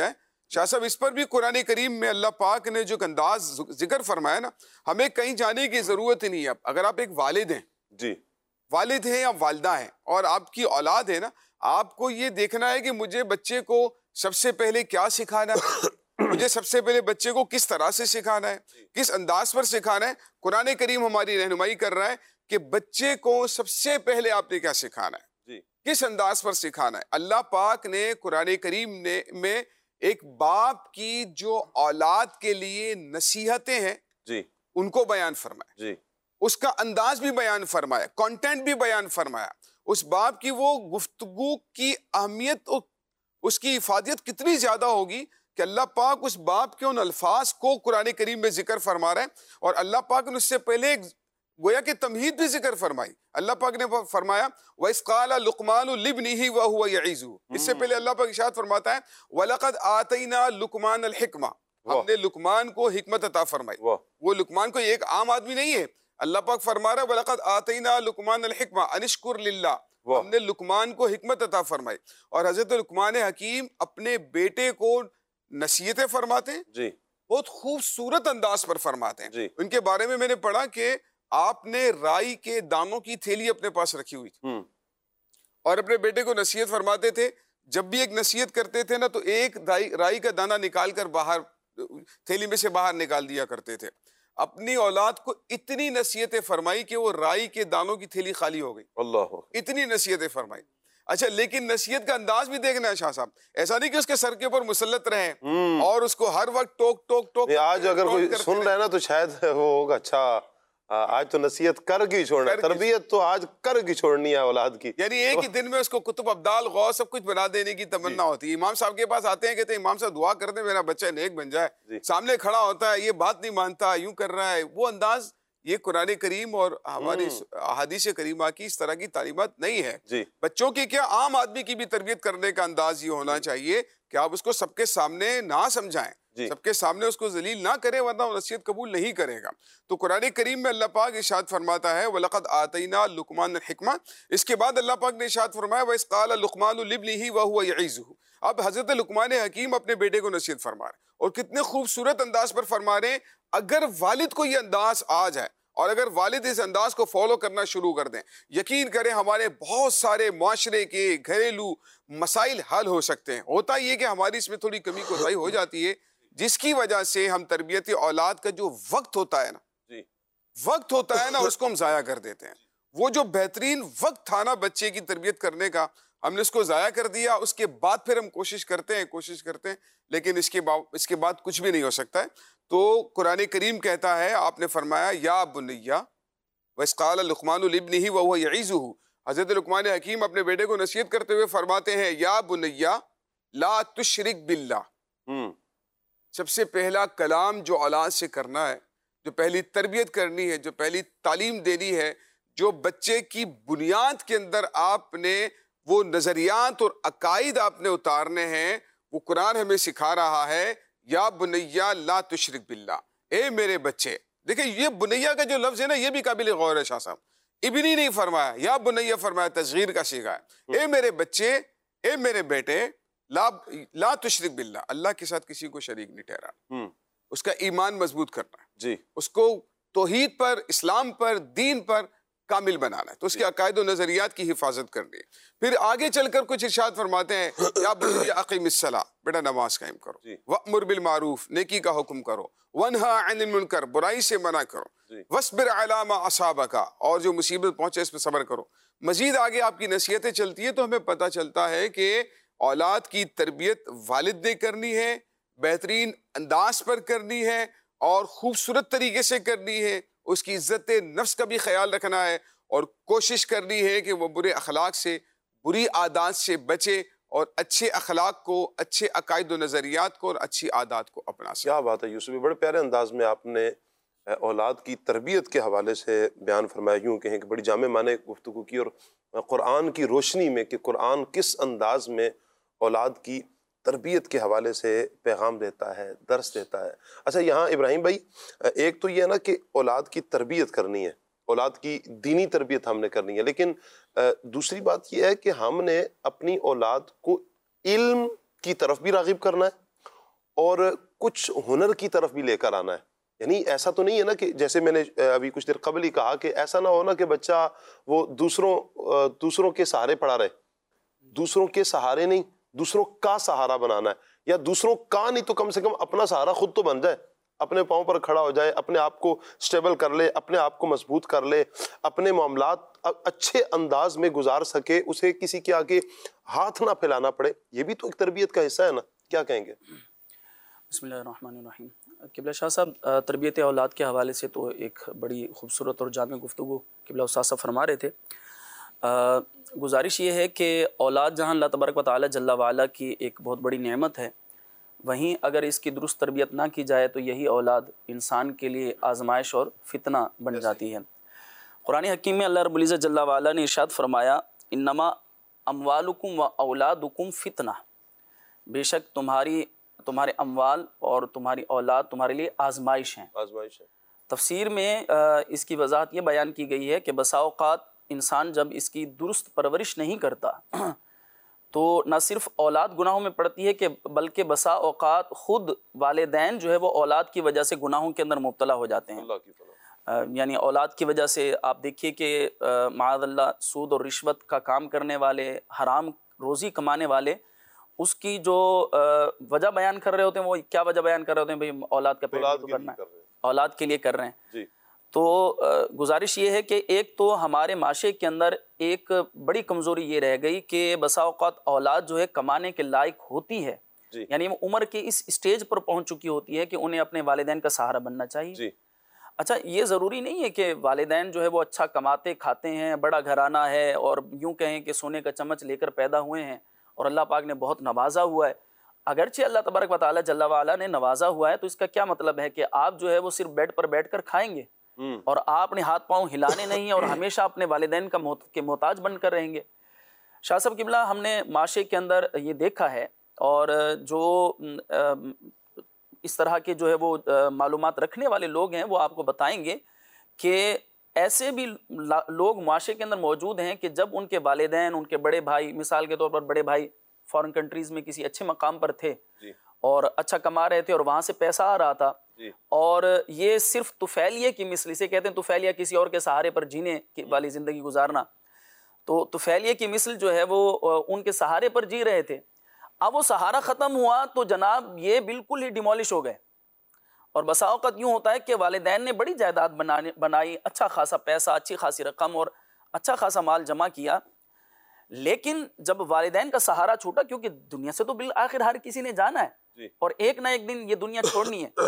شاہ صاحب اس پر بھی قرآن کریم میں اللہ پاک نے جو انداز ذکر فرمایا نا، ہمیں کہیں جانے کی ضرورت ہی نہیں ہے. اگر آپ ایک والد ہیں، جی والد ہیں یا والدہ ہیں اور آپ کی اولاد ہے نا، آپ کو یہ دیکھنا ہے کہ مجھے بچے کو سب سے پہلے کیا سکھانا ہے، مجھے سب سے پہلے بچے کو کس طرح سے سکھانا ہے، کس انداز پر سکھانا ہے. قرآن کریم ہماری رہنمائی کر رہا ہے کہ بچے کو سب سے پہلے آپ نے کیا سکھانا ہے، جی کس انداز پر سکھانا ہے. اللہ پاک نے قرآن کریم میں ایک باپ کی جو اولاد کے لیے نصیحتیں ہیں جی ان کو بیان فرمایا، جی اس کا انداز بھی بیان فرمایا، کانٹینٹ بھی بیان فرمایا. اس باپ کی وہ گفتگو کی اہمیت، اس کی افادیت کتنی زیادہ ہوگی کہ اللہ پاک اس باپ کے ان الفاظ کو قرآن کریم میں ذکر فرما رہے ہیں. اور اللہ پاک نے اس سے پہلے گویا کہ تمہید بھی ذکر فرمائی. اللہ پاک نے فرمایا وَإِذْ قَالَ لُقْمَانُ لِابْنِهِ وَهُوَ يَعِظُهُ. اس سے پہلے اللہ پاک ارشاد فرماتا ہے وَلَقَدْ آتَيْنَا لُقْمَانَ الْحِكْمَةَ، ہم نے لقمان کو حکمت عطا فرمائی. وہ لقمان کو ایک عام آدمی نہیں ہے. اللہ پاک فرما رہا ہے وَلَقَدْ آتَيْنَا لُقْمَانَ الْحِكْمَةَ أَنِ اشْكُرْ لِلَّهِ، ہم نے لقمان کو حکمت عطا فرمائی. اور حضرت لقمان حکیم اپنے بیٹے کو نصیحتیں فرماتے ہیں، جی بہت خوبصورت انداز پر فرماتے ہیں. جی ان کے بارے میں میں نے پڑھا کہ آپ نے رائی کے دانوں کی تھیلی اپنے پاس رکھی ہوئی تھی اور اپنے بیٹے کو نصیحت فرماتے تھے. جب بھی ایک نصیحت کرتے تھے نا تو ایک رائی کا دانہ نکال کر باہر تھیلی میں سے باہر نکال دیا کرتے تھے. اپنی اولاد کو اتنی نصیحتیں فرمائی کہ وہ رائی کے دانوں کی تھیلی خالی ہو گئی. اللہ اتنی نصیحتیں فرمائی. اچھا لیکن نصیحت کا انداز بھی دیکھنا ہے شاہ صاحب. ایسا نہیں کہ اس کے سر کے اوپر مسلط رہیں اور اس کو ہر وقت ٹوک ٹوک ٹوک. آج اگر کوئی سن رہا ہے نا تو شاید وہ ہوگا اچھا آج تو نصیحت کر کے چھوڑنا ہے، تربیت تو آج کر کے چھوڑنی ہے اولاد کی. یعنی ایک ہی دن میں اس کو کتب ابدال غوث سب کچھ بنا دینے کی تمنا ہوتی ہے. امام صاحب کے پاس آتے ہیں، کہتے ہیں امام صاحب دعا کر دیں میرا بچہ نیک بن جائے. سامنے کھڑا ہوتا ہے، یہ بات نہیں مانتا، یوں کر رہا ہے. وہ انداز یہ قرآن کریم اور ہماری احادیث کریمہ کی اس طرح کی تعلیمات نہیں ہے. بچوں کی کیا عام آدمی کی بھی تربیت کرنے کا انداز یہ ہونا چاہیے کہ آپ اس کو سب کے سامنے نہ سمجھائیں، سب کے سامنے اس کو ذلیل نہ کریں، ورنہ وہ نصیحت قبول نہیں کرے گا. تو قرآن کریم میں اللہ پاک ارشاد فرماتا ہے وَلَقَدْ آتَيْنَا لُقْمَانَ الْحِكْمَةَ. اس کے بعد اللہ پاک نے ارشاد فرمایا وَإِذْ قَالَ لُقْمَانُ لِابْنِهِ وَهُوَ يَعِظُهُ. اب حضرت لقمان حکیم اپنے بیٹے کو نصیحت فرما رہے ہیں اور کتنے خوبصورت انداز پر فرما رہے ہیں. اگر والد کو یہ انداز آ جائے اور اگر والد اس انداز کو فالو کرنا شروع کر دیں، یقین کریں ہمارے بہت سارے معاشرے کے گھریلو مسائل حل ہو سکتے ہیں. ہوتا یہ کہ ہماری اس میں تھوڑی کمی کوتاہی ہو جاتی ہے، جس کی وجہ سے ہم تربیت اولاد کا جو وقت ہوتا ہے نا، وقت ہوتا ہے نا، اس کو ہم ضائع کر دیتے ہیں. وہ جو بہترین وقت تھا نا بچے کی تربیت کرنے کا، ہم نے اس کو ضائع کر دیا. اس کے بعد پھر ہم کوشش کرتے ہیں لیکن اس کے بعد کچھ بھی نہیں ہو سکتا ہے. تو قرآن کریم کہتا ہے، آپ نے فرمایا یا بنیہ وَإِذْ قَالَ لُقْمَانُ لِابْنِهِ وَهُوَ يَعِظُهُ. حضرت لقمان حکیم اپنے بیٹے کو نصیحت کرتے ہوئے فرماتے ہیں یا بنیہ لا تشرک باللہ. سب سے پہلا کلام جو اولاد سے کرنا ہے، جو پہلی تربیت کرنی ہے، جو پہلی تعلیم دینی ہے، جو بچے کی بنیاد کے اندر آپ نے وہ نظریات اور عقائد آپ نے اتارنے ہیں، وہ قرآن ہمیں سکھا رہا ہے یا بنیہ لا تشرک باللہ. اے میرے بچے، دیکھیں یہ بنیہ کا جو لفظ ہے نا یہ بھی قابل غور ہے شاہ صاحب. ابنی نہیں فرمایا، یا بنیہ فرمایا، تصغیر کا صیغہ ہے. اے میرے بچے، اے میرے بیٹے، لا تشرک باللہ، اللہ کے ساتھ کسی کو شریک نہیں ٹھہرانا. اس کا ایمان مضبوط کرنا ہے، اس کو توحید پر، اسلام پر، دین پر کامل بنانا ہے. تو اس کے عقائد و نظریات کی حفاظت کرنی ہے. پھر آگے چل کر کچھ ارشاد فرماتے ہیں یا بنی اقیم الصلاۃ، بیٹا نماز قائم کرو، وامر بالمعروف، نیکی کا حکم کرو، وانہا عن المنکر، برائی سے منع کرو، واصبر علی ما اصابک، اور جو مصیبت پہنچے اس پہ صبر کرو. مزید آگے آپ کی نصیحتیں چلتی ہیں تو ہمیں پتہ چلتا ہے کہ اولاد کی تربیت والد نے کرنی ہے، بہترین انداز پر کرنی ہے اور خوبصورت طریقے سے کرنی ہے. اس کی عزت نفس کا بھی خیال رکھنا ہے اور کوشش کرنی ہے کہ وہ برے اخلاق سے، بری عادات سے بچے اور اچھے اخلاق کو، اچھے عقائد و نظریات کو اور اچھی عادات کو اپنا سکے. کیا بات ہے یوسف، بڑے پیارے انداز میں آپ نے اولاد کی تربیت کے حوالے سے بیان فرمایا. یوں کہیں کہ بڑی جامع معنی گفتگو کی اور قرآن کی روشنی میں کہ قرآن کس انداز میں اولاد کی تربیت کے حوالے سے پیغام دیتا ہے، درس دیتا ہے. اچھا یہاں ابراہیم بھائی ایک تو یہ ہے نا کہ اولاد کی تربیت کرنی ہے، اولاد کی دینی تربیت ہم نے کرنی ہے، لیکن دوسری بات یہ ہے کہ ہم نے اپنی اولاد کو علم کی طرف بھی راغب کرنا ہے اور کچھ ہنر کی طرف بھی لے کر آنا ہے. یعنی ایسا تو نہیں ہے نا کہ جیسے میں نے ابھی کچھ دیر قبل ہی کہا کہ ایسا نہ ہو نا کہ بچہ وہ دوسروں کے سہارے پڑا رہے. دوسروں کے سہارے نہیں، دوسروں کا سہارا بنانا ہے. یا دوسروں کا نہیں تو کم سے کم اپنا سہارا خود تو بن جائے، اپنے پاؤں پر کھڑا ہو جائے، اپنے آپ کو سٹیبل کر لے، اپنے آپ کو مضبوط کر لے، اپنے معاملات اچھے انداز میں گزار سکے، اسے کسی کے آگے ہاتھ نہ پھیلانا پڑے. یہ بھی تو ایک تربیت کا حصہ ہے نا. کیا کہیں گے؟ بسم اللہ الرحمن الرحیم. قبلہ شاہ صاحب، تربیت اولاد کے حوالے سے تو ایک بڑی خوبصورت اور جامع گفتگو قبلہ استاد صاحب فرما رہے تھے. گزارش یہ ہے کہ اولاد جہاں اللہ تبارک و تعالی جل وعلا کی ایک بہت بڑی نعمت ہے، وہیں اگر اس کی درست تربیت نہ کی جائے تو یہی اولاد انسان کے لیے آزمائش اور فتنہ بن جاتی ہے. قرآن حکیم میں اللہ رب العزت جل وعلا نے ارشاد فرمایا، انما اموالکم و اولادکم فتنہ، بے شک تمہارے اموال اور تمہاری اولاد تمہارے لیے آزمائش ہیں. تفسیر میں اس کی وضاحت یہ بیان کی گئی ہے کہ بسا اوقات انسان جب اس کی درست پرورش نہیں کرتا تو نہ صرف اولاد گناہوں میں پڑتی ہے کہ بلکہ بسا اوقات خود والدین جو ہے وہ اولاد کی وجہ سے گناہوں کے اندر مبتلا ہو جاتے ہیں. یعنی اولاد کی وجہ سے آپ دیکھیے کہ معاذ اللہ سود اور رشوت کا کام کرنے والے، حرام روزی کمانے والے، اس کی جو وجہ بیان کر رہے ہوتے ہیں، وہ کیا وجہ بیان کر رہے ہوتے ہیں؟ بھئی اولاد کا پیٹ تو کرنا ہے، اولاد کے لیے کر رہے ہیں. تو گزارش یہ ہے کہ ایک تو ہمارے معاشرے کے اندر ایک بڑی کمزوری یہ رہ گئی کہ بسا اوقات اولاد جو ہے کمانے کے لائق ہوتی ہے، یعنی عمر کے اس اسٹیج پر پہنچ چکی ہوتی ہے کہ انہیں اپنے والدین کا سہارا بننا چاہیے. اچھا، یہ ضروری نہیں ہے کہ والدین جو ہے وہ اچھا کماتے کھاتے ہیں، بڑا گھرانہ ہے، اور یوں کہیں کہ سونے کا چمچ لے کر پیدا ہوئے ہیں اور اللہ پاک نے بہت نوازا ہوا ہے. اگرچہ اللہ تبارک و تعالی جل وعلا نے نوازا ہوا ہے تو اس کا کیا مطلب ہے کہ آپ جو ہے وہ صرف بیڈ پر بیٹھ کر کھائیں گے اور آپ نے ہاتھ پاؤں ہلانے نہیں اور ہمیشہ اپنے والدین کے محتاج بن کر رہیں گے. شاہ صاحب قبلہ، ہم نے معاشرے کے اندر یہ دیکھا ہے، اور جو اس طرح کے جو ہے وہ معلومات رکھنے والے لوگ ہیں وہ آپ کو بتائیں گے کہ ایسے بھی لوگ معاشرے کے اندر موجود ہیں کہ جب ان کے والدین، ان کے بڑے بھائی، مثال کے طور پر بڑے بھائی فارن کنٹریز میں کسی اچھے مقام پر تھے اور اچھا کما رہے تھے اور وہاں سے پیسہ آ رہا تھا، اور یہ صرف طفیلیے کی مثل، اسے کہتے ہیں طفیلیہ، کسی اور کے سہارے پر جینے والی زندگی گزارنا. تو طفیلیے کی مثل جو ہے وہ ان کے سہارے پر جی رہے تھے. اب وہ سہارا ختم ہوا تو جناب یہ بالکل ہی ڈیمولش ہو گئے. اور بسا اوقات یوں ہوتا ہے کہ والدین نے بڑی جائیداد بنائی، اچھا خاصا پیسہ، اچھی خاصی رقم اور اچھا خاصا مال جمع کیا، لیکن جب والدین کا سہارا چھوٹا، کیونکہ دنیا سے تو بالآخر ہر کسی نے جانا ہے اور ایک نہ ایک دن یہ دنیا چھوڑنی ہے،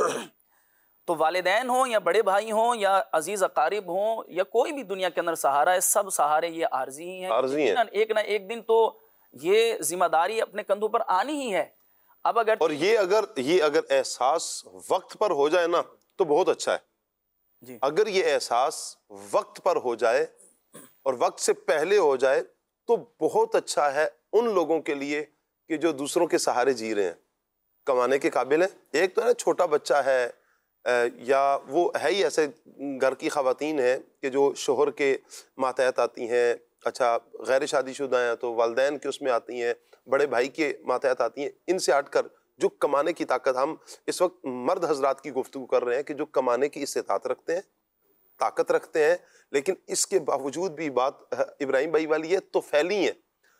تو والدین ہوں یا بڑے بھائی ہوں یا عزیز اقارب ہوں یا کوئی بھی دنیا کے اندر سہارا ہے، سب سہارے یہ عارضی ہی ہیں. ایک نہ ایک دن تو یہ ذمہ داری اپنے کندھوں پر آنی ہی ہے. اب اگر یہ اگر احساس وقت پر ہو جائے نا تو بہت اچھا ہے. اگر یہ احساس وقت پر ہو جائے اور وقت سے پہلے ہو جائے تو بہت اچھا ہے ان لوگوں کے لیے کہ جو دوسروں کے سہارے جی رہے ہیں، کمانے کے قابل ہیں. ایک تو ہے چھوٹا بچہ ہے یا وہ ہے ہی ایسے گھر کی خواتین ہیں کہ جو شوہر کے ماتحت آتی ہیں، اچھا غیر شادی شدہ ہیں تو والدین کے اس میں آتی ہیں، بڑے بھائی کے ماتحت آتی ہیں. ان سے ہٹ کر جو کمانے کی طاقت، ہم اس وقت مرد حضرات کی گفتگو کر رہے ہیں کہ جو کمانے کی استطاعت رکھتے ہیں، طاقت رکھتے ہیں، لیکن اس کے باوجود بھی بات ابراہیم بھائی والی ہے تو پھیلی ہیں.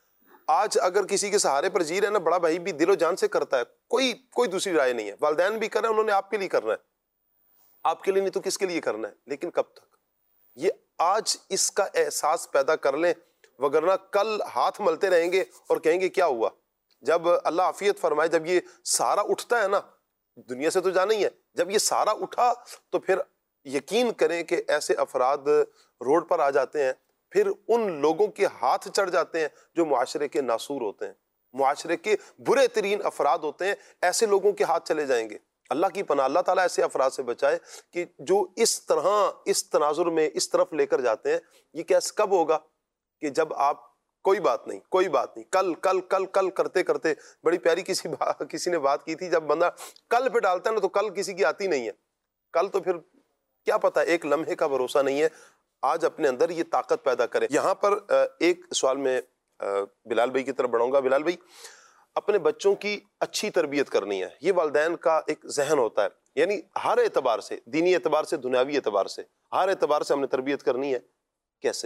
آج اگر کسی کے سہارے پر جی رہے ہیں نا، بڑا بھائی بھی دل و جان سے کرتا ہے، کوئی دوسری رائے نہیں ہے. والدین بھی کر رہے ہیں، انہوں نے آپ کے لیے کرنا ہے، آپ کے لیے نہیں تو کس کے لیے کرنا ہے. لیکن کب تک؟ یہ آج اس کا احساس پیدا کر لیں، وگرنہ کل ہاتھ ملتے رہیں گے اور کہیں گے کیا ہوا. جب اللہ عافیت فرمائے، جب یہ سہارا اٹھتا ہے نا، دنیا سے تو جانا ہی ہے، جب یہ سہارا اٹھا تو پھر یقین کریں کہ ایسے افراد روڈ پر آ جاتے ہیں، پھر ان لوگوں کے ہاتھ چڑھ جاتے ہیں جو معاشرے کے ناسور ہوتے ہیں، معاشرے کے برے ترین افراد ہوتے ہیں. ایسے لوگوں کے ہاتھ چلے جائیں گے. اللہ کی پناہ، اللہ تعالیٰ ایسے افراد سے بچائے کہ جو اس طرح اس تناظر میں اس طرف لے کر جاتے ہیں. یہ کیسے کب ہوگا کہ جب آپ کوئی بات نہیں کل کل کل کل کرتے کرتے، بڑی پیاری کسی نے بات کی تھی، جب بندہ کل پہ ڈالتا ہے نا تو کل کسی کی آتی نہیں ہے. کل تو پھر کیا پتا، ایک لمحے کا بھروسہ نہیں ہے. آج اپنے اندر یہ طاقت پیدا کرے. یہاں پر ایک سوال میں بلال بھائی کی طرف بڑھوں گا. بلال بھائی، اپنے بچوں کی اچھی تربیت کرنی ہے، یہ والدین کا ایک ذہن ہوتا ہے، یعنی ہر اعتبار سے، دینی اعتبار سے، دنیاوی اعتبار سے، ہر اعتبار سے ہم نے تربیت کرنی ہے. کیسے؟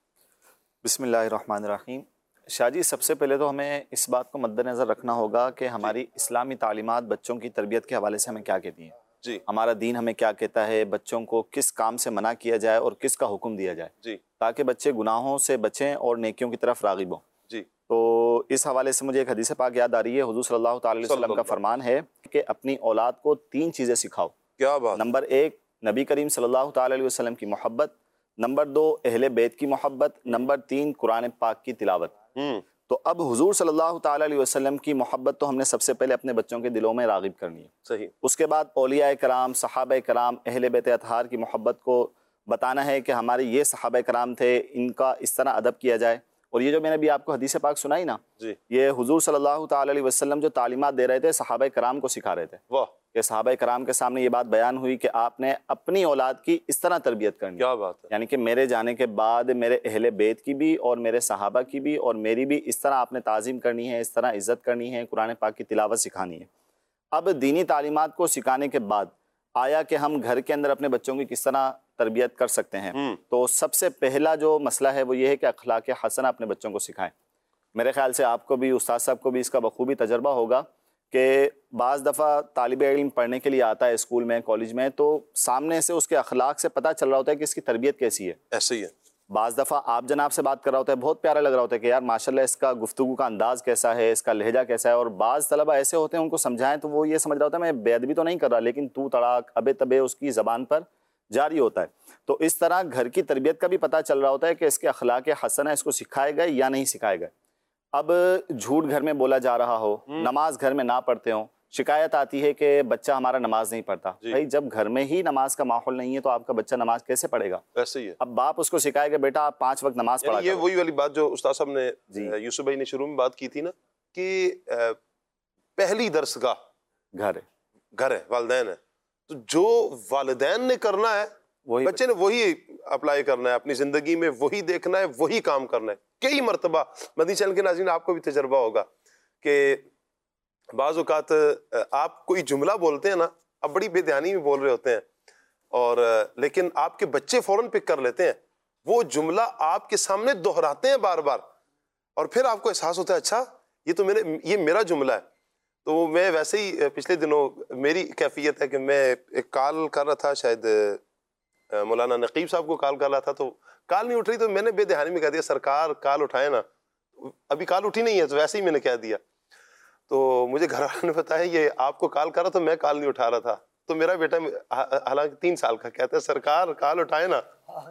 بسم اللہ الرحمن الرحیم. شاہ جی، سب سے پہلے تو ہمیں اس بات کو مد نظر رکھنا ہوگا کہ ہماری اسلامی تعلیمات بچوں کی تربیت کے حوالے سے ہمیں کیا کہتی ہیں. جی. ہمارا دین ہمیں کیا کہتا ہے، بچوں کو کس کام سے منع کیا جائے اور کس کا حکم دیا جائے، جی. تاکہ بچے گناہوں سے بچیں اور نیکیوں کی طرف راغب ہوں. جی. تو اس حوالے سے مجھے ایک حدیث پاک یاد آ رہی ہے. حضور صلی اللہ تعالی علیہ وسلم کا فرمان ہے کہ اپنی اولاد کو 3 چیزیں سکھاؤ. کیا بات؟ نمبر 1 نبی کریم صلی اللہ تعالی علیہ وسلم کی محبت، نمبر 2 اہل بیت کی محبت، نمبر 3 قرآن پاک کی تلاوت. تو اب حضور صلی اللہ تعالی علیہ وسلم کی محبت تو ہم نے سب سے پہلے اپنے بچوں کے دلوں میں راغب کرنی ہے. صحیح. اس کے بعد اولیاء کرام، صحابہ کرام، اہل بیت اطہار کی محبت کو بتانا ہے کہ ہمارے یہ صحابہ کرام تھے، ان کا اس طرح ادب کیا جائے. اور یہ جو میں نے بھی آپ کو حدیث پاک سنائی نا، جی. یہ حضور صلی اللہ تعالی علیہ وسلم جو تعلیمات دے رہے تھے صحابہ کرام کو سکھا رہے تھے. واہ. کہ صحابہ کرام کے سامنے یہ بات بیان ہوئی کہ آپ نے اپنی اولاد کی اس طرح تربیت کرنی. کیا بات ہے. یعنی کہ میرے جانے کے بعد میرے اہل بیت کی بھی اور میرے صحابہ کی بھی اور میری بھی اس طرح آپ نے تعظیم کرنی ہے، اس طرح عزت کرنی ہے، قرآن پاک کی تلاوت سکھانی ہے. اب دینی تعلیمات کو سکھانے کے بعد آیا کہ ہم گھر کے اندر اپنے بچوں کی کس طرح تربیت کر سکتے ہیں. تو سب سے پہلا جو مسئلہ ہے وہ یہ ہے کہ اخلاق حسنہ اپنے بچوں کو سکھائیں. میرے خیال سے آپ کو بھی، استاد صاحب کو بھی اس کا بخوبی تجربہ ہوگا کہ بعض دفعہ طالب علم پڑھنے کے لیے آتا ہے اسکول میں، کالج میں، تو سامنے سے اس کے اخلاق سے پتہ چل رہا ہوتا ہے کہ اس کی تربیت کیسی ہے. ایسے ہی ہے. بعض دفعہ آپ جناب سے بات کر رہا ہوتا ہے، بہت پیارا لگ رہا ہوتا ہے کہ یار ماشاءاللہ اس کا گفتگو کا انداز کیسا ہے، اس کا لہجہ کیسا ہے. اور بعض طلبہ ایسے ہوتے ہیں ان کو سمجھائیں تو وہ یہ سمجھ رہا ہوتا ہے میں بے ادبی تو نہیں کر رہا، لیکن تو تڑاک ابے تبے اس کی زبان پر جاری ہوتا ہے. تو اس طرح گھر کی تربیت کا بھی پتہ چل رہا ہوتا ہے کہ اس کے اخلاق حسنہ اس کو سکھائے گئے یا نہیں سکھائے گئے. اب جھوٹ گھر میں بولا جا رہا ہو، نماز گھر میں نہ پڑھتے ہوں، شکایت آتی ہے کہ بچہ ہمارا نماز نہیں پڑھتا. بھائی جب گھر میں ہی نماز کا ماحول نہیں ہے تو آپ کا بچہ نماز کیسے پڑھے گا؟ ایسے ہی ہے. اب باپ اس کو سکھائے گا بیٹا آپ 5 وقت نماز پڑھا. یہ وہی والی بات جو استاد صاحب نے، یوسف بھائی نے شروع میں بات کی تھی نا کہ پہلی درسگاہ گھر ہے، والدین ہے. تو جو والدین نے کرنا ہے بچے نے وہی اپلائی کرنا ہے اپنی زندگی میں، وہی دیکھنا ہے، وہی کام کرنا ہے. کئی مرتبہ مدنی چینل کے ناظرین آپ کو بھی تجربہ ہوگا کہ بعض اوقات آپ کوئی جملہ بولتے ہیں نا، اب بڑی بے دھیانی میں بول رہے ہوتے ہیں، اور لیکن آپ کے بچے فوراً پک کر لیتے ہیں وہ جملہ، آپ کے سامنے دہراتے ہیں بار بار، اور پھر آپ کو احساس ہوتا ہے اچھا یہ میرا جملہ ہے. تو میں ویسے ہی پچھلے دنوں میری کیفیت ہے کہ میں ایک کال کر رہا تھا، شاید مولانا نقیب صاحب کو کال کر رہا تھا، تو کال نہیں اٹھ رہی، تو میں نے بے دہانی میں کہہ دیا سرکار کال اٹھائے نا. ابھی کال اٹھی نہیں ہے تو ویسے ہی میں نے کہہ دیا. تو مجھے گھر والوں نے بتایا یہ آپ کو کال کر رہا تو میں کال نہیں اٹھا رہا تھا. تو میرا بیٹا حالانکہ 3 سال کا کہتا ہے سرکار کال اٹھائے نا.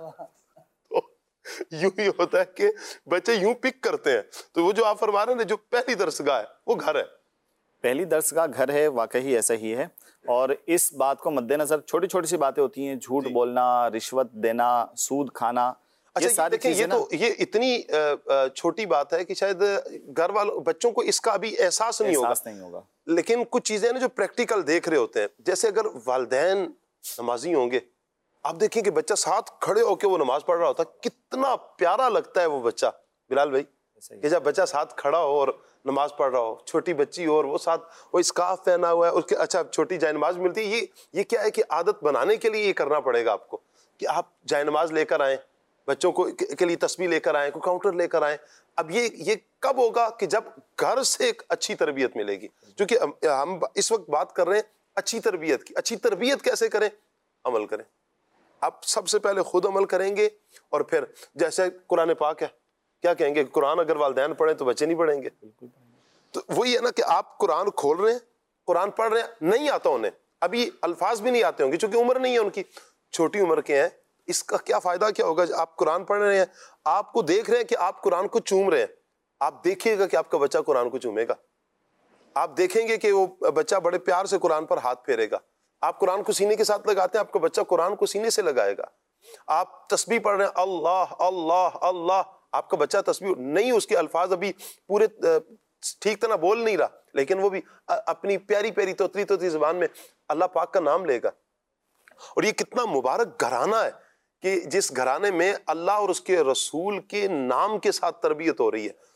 تو یوں ہی ہوتا ہے کہ بچے یوں پک کرتے ہیں. تو وہ جو آپ فرما رہے ہیں جو پہلی درسگاہ ہے وہ گھر ہے. پہلی درسگاہ گھر ہے، واقعی ایسا ہی ہے. اور اس بات کو مد نظر چھوٹی چھوٹی سی باتیں ہوتی ہیں، جھوٹ بولنا، رشوت دینا، سود کھانا. اچھا دیکھیں یہ اتنی چھوٹی بات ہے کہ شاید گھر والوں بچوں کو اس کا ابھی احساس نہیں ہوگا، لیکن کچھ چیزیں نا جو پریکٹیکل دیکھ رہے ہوتے ہیں. جیسے اگر والدین نمازی ہوں گے، آپ دیکھیں کہ بچہ ساتھ کھڑے ہو کے وہ نماز پڑھ رہا ہوتا ہے، کتنا پیارا لگتا ہے وہ بچہ. بلال بھائی کہ جب بچہ ساتھ کھڑا ہو اور نماز پڑھ رہا ہو، چھوٹی بچی ہو اور وہ ساتھ وہ اسکارف پہنا ہوا ہے، اس کے اچھا چھوٹی جائے نماز ملتی ہے. یہ کیا ہے کہ عادت بنانے کے لیے یہ کرنا پڑے گا آپ کو کہ آپ جائے نماز لے کر آئیں، بچوں کو کے لیے تسبیح لے کر آئیں، کوئی کاؤنٹر لے کر آئیں. اب یہ کب ہوگا کہ جب گھر سے ایک اچھی تربیت ملے گی. کیونکہ ہم اس وقت بات کر رہے ہیں اچھی تربیت کی. اچھی تربیت کیسے کریں؟ عمل کریں. آپ سب سے پہلے خود عمل کریں گے، اور پھر جیسے قرآن پاک ہے، کیا کہیں گے؟ قرآن اگر والدین پڑھیں تو بچے نہیں پڑھیں گے. تو وہی ہے نا کہ آپ قرآن کھول رہے ہیں، قرآن پڑھ رہے ہیں، نہیں آتا انہیں، ابھی الفاظ بھی نہیں آتے ہوں گے چونکہ عمر نہیں ہے ان کی، چھوٹی عمر کے ہیں. اس کا کیا فائدہ کیا ہوگا؟ آپ قرآن پڑھ رہے ہیں، آپ کو دیکھ رہے ہیں کہ آپ قرآن کو چوم رہے ہیں. آپ دیکھیے گا کہ آپ کا بچہ قرآن کو چومے گا. آپ دیکھیں گے کہ وہ بچہ بڑے پیار سے قرآن پر ہاتھ پھیرے گا. آپ قرآن کو سینے کے ساتھ لگاتے ہیں، آپ کا بچہ قرآن کو سینے سے لگائے گا. آپ تسبیح پڑھ رہے ہیں، اللہ اللہ اللہ، آپ کا بچہ تسبیح نہیں، اس کے الفاظ ابھی پورے ٹھیک طرح بول نہیں رہا، لیکن وہ بھی اپنی پیاری پیاری توتری زبان میں اللہ پاک کا نام لے گا. اور یہ کتنا مبارک گھرانہ ہے کہ جس گھرانے میں اللہ اور اس کے رسول کے نام کے ساتھ تربیت ہو رہی ہے.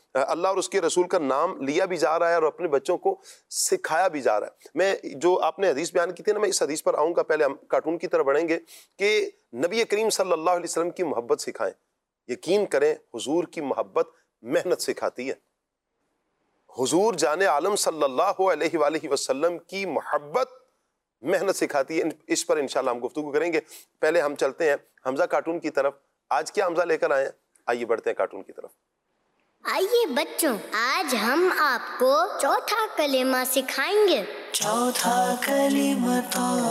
اللہ اور اس کے رسول کا نام لیا بھی جا رہا ہے اور اپنے بچوں کو سکھایا بھی جا رہا ہے. میں جو آپ نے حدیث بیان کی تھی نا، میں اس حدیث پر آؤں گا. پہلے ہم کارٹون کی طرف بڑھیں گے کہ نبی کریم صلی اللہ علیہ وسلم کی محبت سکھائیں. یقین کریں حضور کی محبت محنت سکھاتی ہے. حضور جان عالم صلی اللہ علیہ وآلہ وسلم کی محبت محنت سکھاتی ہے. اس پر انشاءاللہ ہم گفتگو کریں گے. پہلے ہم چلتے ہیں حمزہ کارٹون کی طرف. آج کیا حمزہ لے کر آئے ہیں؟ آئیے بڑھتے ہیں کارٹون کی طرف. آئیے بچوں، آج ہم آپ کو چوتھا کلمہ سکھائیں گے. چوتھا کلمہ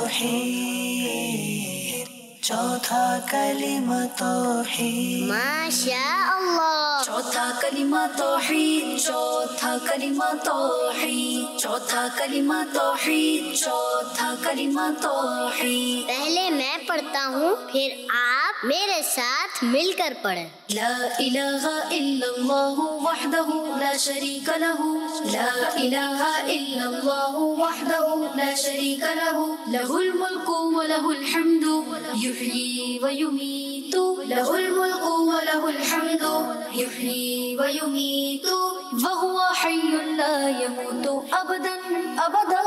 توحید، چوتھا کلمہ توحید. ماشاء اللہ. چوتھا کلمہ توحید، چوتھا کلمہ توحید، چوتھا کلمہ توحید، چوتھا کلمہ توحید. پہلے میں پڑھتا ہوں، پھر آپ میرے ساتھ مل کر پڑھیں. لا الہ الا اللہ وحدہ لا شریک لہ، لا الہ الا اللہ وحدہ لا شریک لہ، لہ الملک ولہ الحمد یحیی ویمیت، لہ الملک ولہ الحمد یحیی ویمیت، وہو حی لا یموت ابدا ابدا،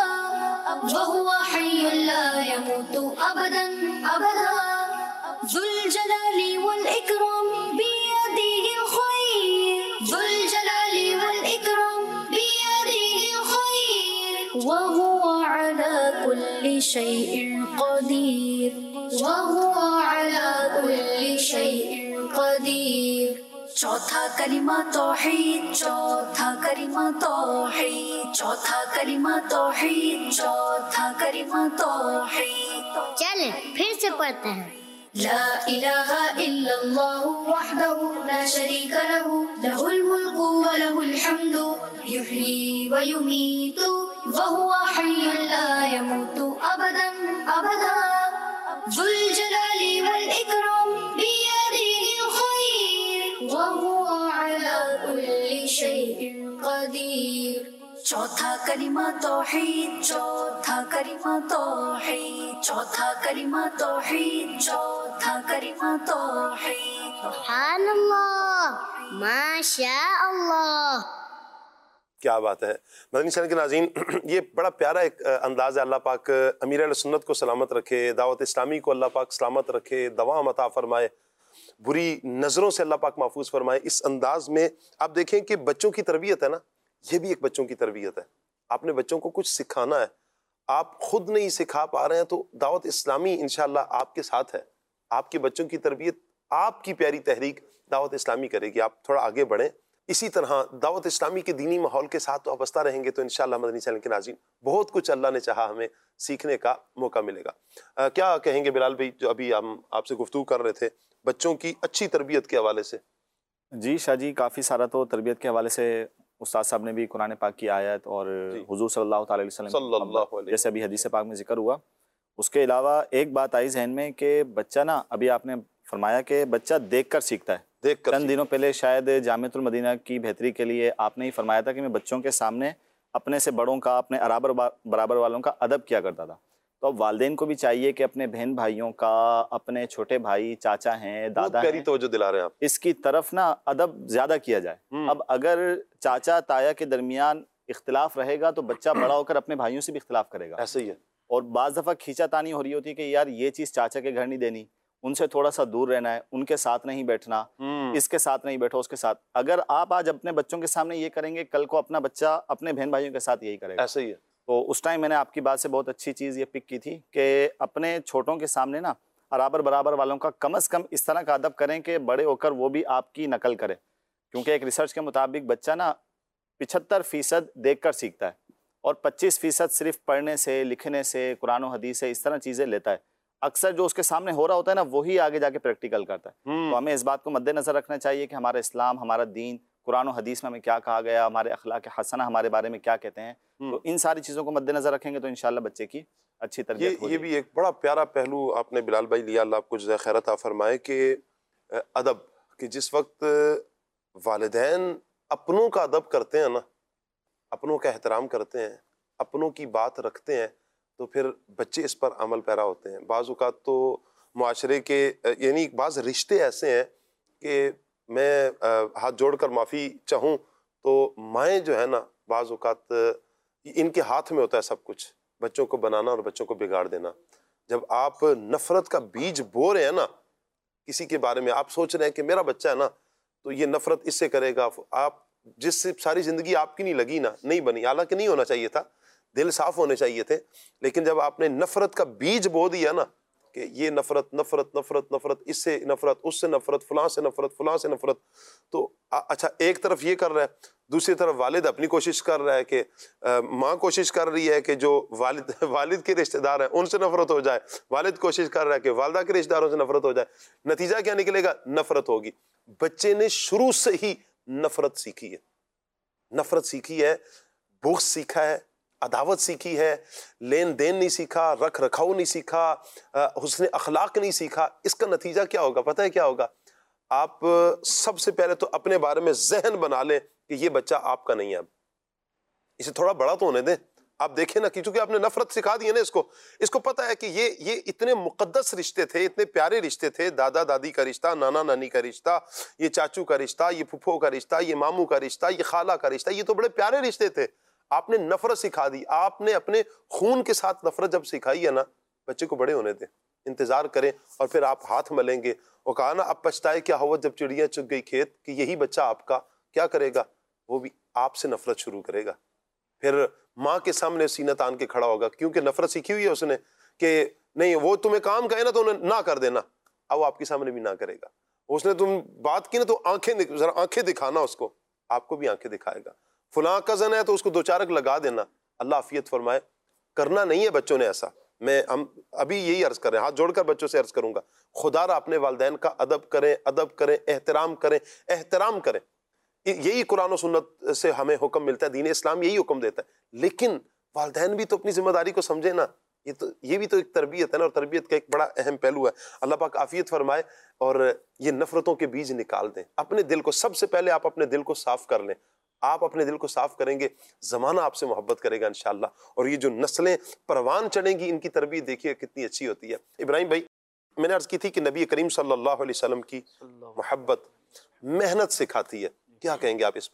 وہو حی لا یموت ابدا ابدا، ذو الجلال والاکرام بیدہ الخیر، ذو الجلال والاکرام بیدہ الخیر، وہو علی کل شیء قدیر، وہو علی کل شیء قدیر. چوتھا کلمہ توحید، چوتھا کلمہ توحید، چوتھا کلمہ توحید، چوتھا کلمہ توحید. چلیں پھر سے پڑھتے ہیں. لا الہ الا اللہ وحدہ لا شریک لہ، لہ الملک ولہ الحمد یحیی ویمیت، وہو حی لا یموت ابدا ابدا، ذو الجلال والاکرام بیدہ الخیر، وہو علی کل شیء قدیر. چوتھا کلمہ توحید، چوتھا کلمہ توحید، چوتھا کلمہ توحید، چوتھا کلمہ توحید. سبحان اللہ، ماشاء اللہ. کیا بات ہے. مدنی چینل کے ناظرین، یہ بڑا پیارا ایک انداز ہے. اللہ پاک امیر اہل سنت کو سلامت رکھے، دعوت اسلامی کو اللہ پاک سلامت رکھے، دوام عطا فرمائے، بری نظروں سے اللہ پاک محفوظ فرمائے. اس انداز میں آپ دیکھیں کہ بچوں کی تربیت ہے نا، یہ بھی ایک بچوں کی تربیت ہے. آپ نے بچوں کو کچھ سکھانا ہے، آپ خود نہیں سکھا پا رہے ہیں تو دعوت اسلامی انشاءاللہ آپ کے ساتھ ہے. آپ کے بچوں کی تربیت آپ کی پیاری تحریک دعوت اسلامی کرے گی. آپ تھوڑا آگے بڑھیں. اسی طرح دعوت اسلامی کے دینی ماحول کے ساتھ وابستہ رہیں گے تو انشاءاللہ مدنی چینل کے ناظرین بہت کچھ اللہ نے چاہا ہمیں سیکھنے کا موقع ملے گا. کیا کہیں گے بلال بھائی، جو ابھی ہم آپ سے گفتگو کر رہے تھے بچوں کی اچھی تربیت کے حوالے سے؟ جی شاہ جی، کافی سارا تو تربیت کے حوالے سے استاد صاحب نے بھی قرآن پاک کی آیت اور حضور صلی اللہ تعالی علیہ وسلم جیسے ابھی حدیث پاک میں ذکر ہوا. اس کے علاوہ ایک بات آئی ذہن میں کہ بچہ نا، ابھی آپ نے فرمایا کہ بچہ دیکھ کر سیکھتا ہے. چند دنوں پہلے شاید جامعۃ المدینہ کی بہتری کے لیے آپ نے ہی فرمایا تھا کہ میں بچوں کے سامنے اپنے سے بڑوں کا، اپنے برابر والوں کا ادب کیا کرتا تھا. تو اب والدین کو بھی چاہیے کہ اپنے بہن بھائیوں کا، اپنے چھوٹے بھائی چاچا ہیں، دادا ہیں، توجہ دلا رہے ہیں آپ، اس کی طرف نا ادب زیادہ کیا جائے. اب اگر چاچا تایا کے درمیان اختلاف رہے گا تو بچہ بڑا ہو کر اپنے بھائیوں سے بھی اختلاف کرے گا. ایسے ہی ہے. اور بعض دفعہ کھینچا تانی ہو رہی ہوتی ہے کہ یار یہ چیز چاچا کے گھر نہیں دینی، ان سے تھوڑا سا دور رہنا ہے، ان کے ساتھ نہیں بیٹھنا، اس کے ساتھ نہیں بیٹھو، اس کے ساتھ. اگر آپ آج اپنے بچوں کے سامنے یہ کریں گے، کل کو اپنا بچہ اپنے بہن بھائیوں کے ساتھ یہی کرے گا. ایسے ہی ہے. تو اس ٹائم میں نے آپ کی بات سے بہت اچھی چیز یہ پک کی تھی کہ اپنے چھوٹوں کے سامنے نا برابر والوں کا کم از کم اس طرح کا ادب کریں کہ بڑے ہو کر وہ بھی آپ کی نقل کرے. کیونکہ ایک ریسرچ کے مطابق بچہ نا 75% دیکھ کر سیکھتا ہے اور 25% صرف پڑھنے سے، لکھنے سے، قرآن و حدیث سے اس طرح چیزیں لیتا ہے. اکثر جو اس کے سامنے ہو رہا ہوتا ہے نا وہی آگے جا کے پریکٹیکل کرتا ہے. تو ہمیں اس بات کو مد نظر رکھنا چاہیے کہ ہمارا اسلام، ہمارا دین، قرآن و حدیث میں ہمیں کیا کہا گیا، ہمارے اخلاق حسنہ ہمارے بارے میں کیا کہتے ہیں. تو ان ساری چیزوں کو مد نظر رکھیں گے تو انشاءاللہ بچے کی اچھی تربیت ہوگی. یہ بھی ایک بڑا پیارا پہلو آپ نے بلال بھائی لیا، اللہ آپ کو جزائے خیر عطا فرمائے، کہ ادب، کہ جس وقت والدین اپنوں کا ادب کرتے ہیں نا، اپنوں کا احترام کرتے ہیں، اپنوں کی بات رکھتے ہیں، تو پھر بچے اس پر عمل پیرا ہوتے ہیں. بعض اوقات تو معاشرے کے یعنی بعض رشتے ایسے ہیں کہ میں ہاتھ جوڑ کر معافی چاہوں تو مائیں جو ہے نا بعض اوقات ان کے ہاتھ میں ہوتا ہے سب کچھ، بچوں کو بنانا اور بچوں کو بگاڑ دینا۔ جب آپ نفرت کا بیج بو رہے ہیں نا کسی کے بارے میں، آپ سوچ رہے ہیں کہ میرا بچہ ہے نا تو یہ نفرت اس سے کرے گا، آپ جس سے ساری زندگی آپ کی نہیں لگی نا، نہیں بنی، حالانکہ نہیں ہونا چاہیے تھا، دل صاف ہونے چاہیے تھے، لیکن جب آپ نے نفرت کا بیج بو دیا نا کہ یہ نفرت نفرت نفرت نفرت، اس سے نفرت، اس سے نفرت، فلاں سے نفرت، فلاں سے نفرت، تو اچھا ایک طرف یہ کر رہا ہے، دوسری طرف والد اپنی کوشش کر رہا ہے کہ ماں کوشش کر رہی ہے کہ جو والد کے رشتہ دار ہیں ان سے نفرت ہو جائے، والد کوشش کر رہا ہے کہ والدہ کے رشتہ داروں سے نفرت ہو جائے، نتیجہ کیا نکلے گا؟ نفرت ہوگی۔ بچے نے شروع سے ہی نفرت سیکھی ہے، نفرت سیکھی ہے، بغض سیکھا ہے، عداوت سیکھی ہے، لین دین نہیں سیکھا، رکھ رکھاؤ نہیں سیکھا، حسن اخلاق نہیں سیکھا۔ اس کا نتیجہ کیا ہوگا پتہ ہے کیا ہوگا؟ آپ سب سے پہلے تو اپنے بارے میں ذہن بنا لیں کہ یہ بچہ آپ کا نہیں ہے، اب اسے تھوڑا بڑا تو ہونے دیں۔ آپ دیکھیں نا کہ چونکہ آپ نے نفرت سکھا دی ہے نا اس کو پتہ ہے کہ یہ اتنے مقدس رشتے تھے، اتنے پیارے رشتے تھے، دادا دادی کا رشتہ، نانا نانی کا رشتہ، یہ چاچو کا رشتہ، یہ پھپھو کا رشتہ، یہ ماموں کا رشتہ، یہ خالہ کا رشتہ، یہ تو بڑے پیارے رشتے تھے۔ آپ نے نفرت سکھا دی، آپ نے اپنے خون کے ساتھ نفرت جب سکھائی ہے نا، بچے کو بڑے ہونے دیں، انتظار کریں، اور پھر آپ ہاتھ ملیں گے۔ وہ کہا نا اب پچھتائے کیا ہوا جب چڑیاں چگ گئی کھیت، کہ یہی بچہ آپ کا کیا کرے گا؟ وہ بھی آپ سے نفرت شروع کرے گا، پھر ماں کے سامنے سینہ تان کے کھڑا ہوگا، کیونکہ نفرت سیکھی ہوئی ہے اس نے کہ نہیں وہ تمہیں کام کہے نا تو انہیں نہ کر دینا، اب وہ آپ کے سامنے بھی نہ کرے گا۔ اس نے تم بات کی نا تو ذرا آنکھیں دکھانا اس کو، آپ کو بھی آنکھیں دکھائے گا۔ فلاں کزن ہے تو اس کو دو چارک لگا دینا، اللہ عافیت فرمائے۔ کرنا نہیں ہے بچوں نے ایسا، ہم ابھی یہی عرض کر رہے ہیں، ہاتھ جوڑ کر بچوں سے عرض کروں گا، خدا را اپنے والدین کا ادب کریں، احترام کریں، احترام کریں۔ یہی قرآن و سنت سے ہمیں حکم ملتا ہے، دین اسلام یہی حکم دیتا ہے، لیکن والدین بھی تو اپنی ذمہ داری کو سمجھے نا، یہ بھی تو ایک تربیت ہے نا، اور تربیت کا ایک بڑا اہم پہلو ہے۔ اللہ پاک عافیت فرمائے اور یہ نفرتوں کے بیج نکال دیں اپنے دل کو۔ سب سے پہلے آپ اپنے دل کو صاف کر لیں، آپ اپنے دل کو صاف کریں گے، زمانہ آپ سے محبت کرے گا انشاءاللہ، اور یہ جو نسلیں پروان چڑھیں گی ان کی تربیت دیکھیے کتنی اچھی ہوتی ہے۔ ابراہیم بھائی، میں نے عرض کی تھی کہ نبی کریم صلی اللہ علیہ وسلم کی محبت محنت سکھاتی ہے، کیا کہیں گے آپ اس پر؟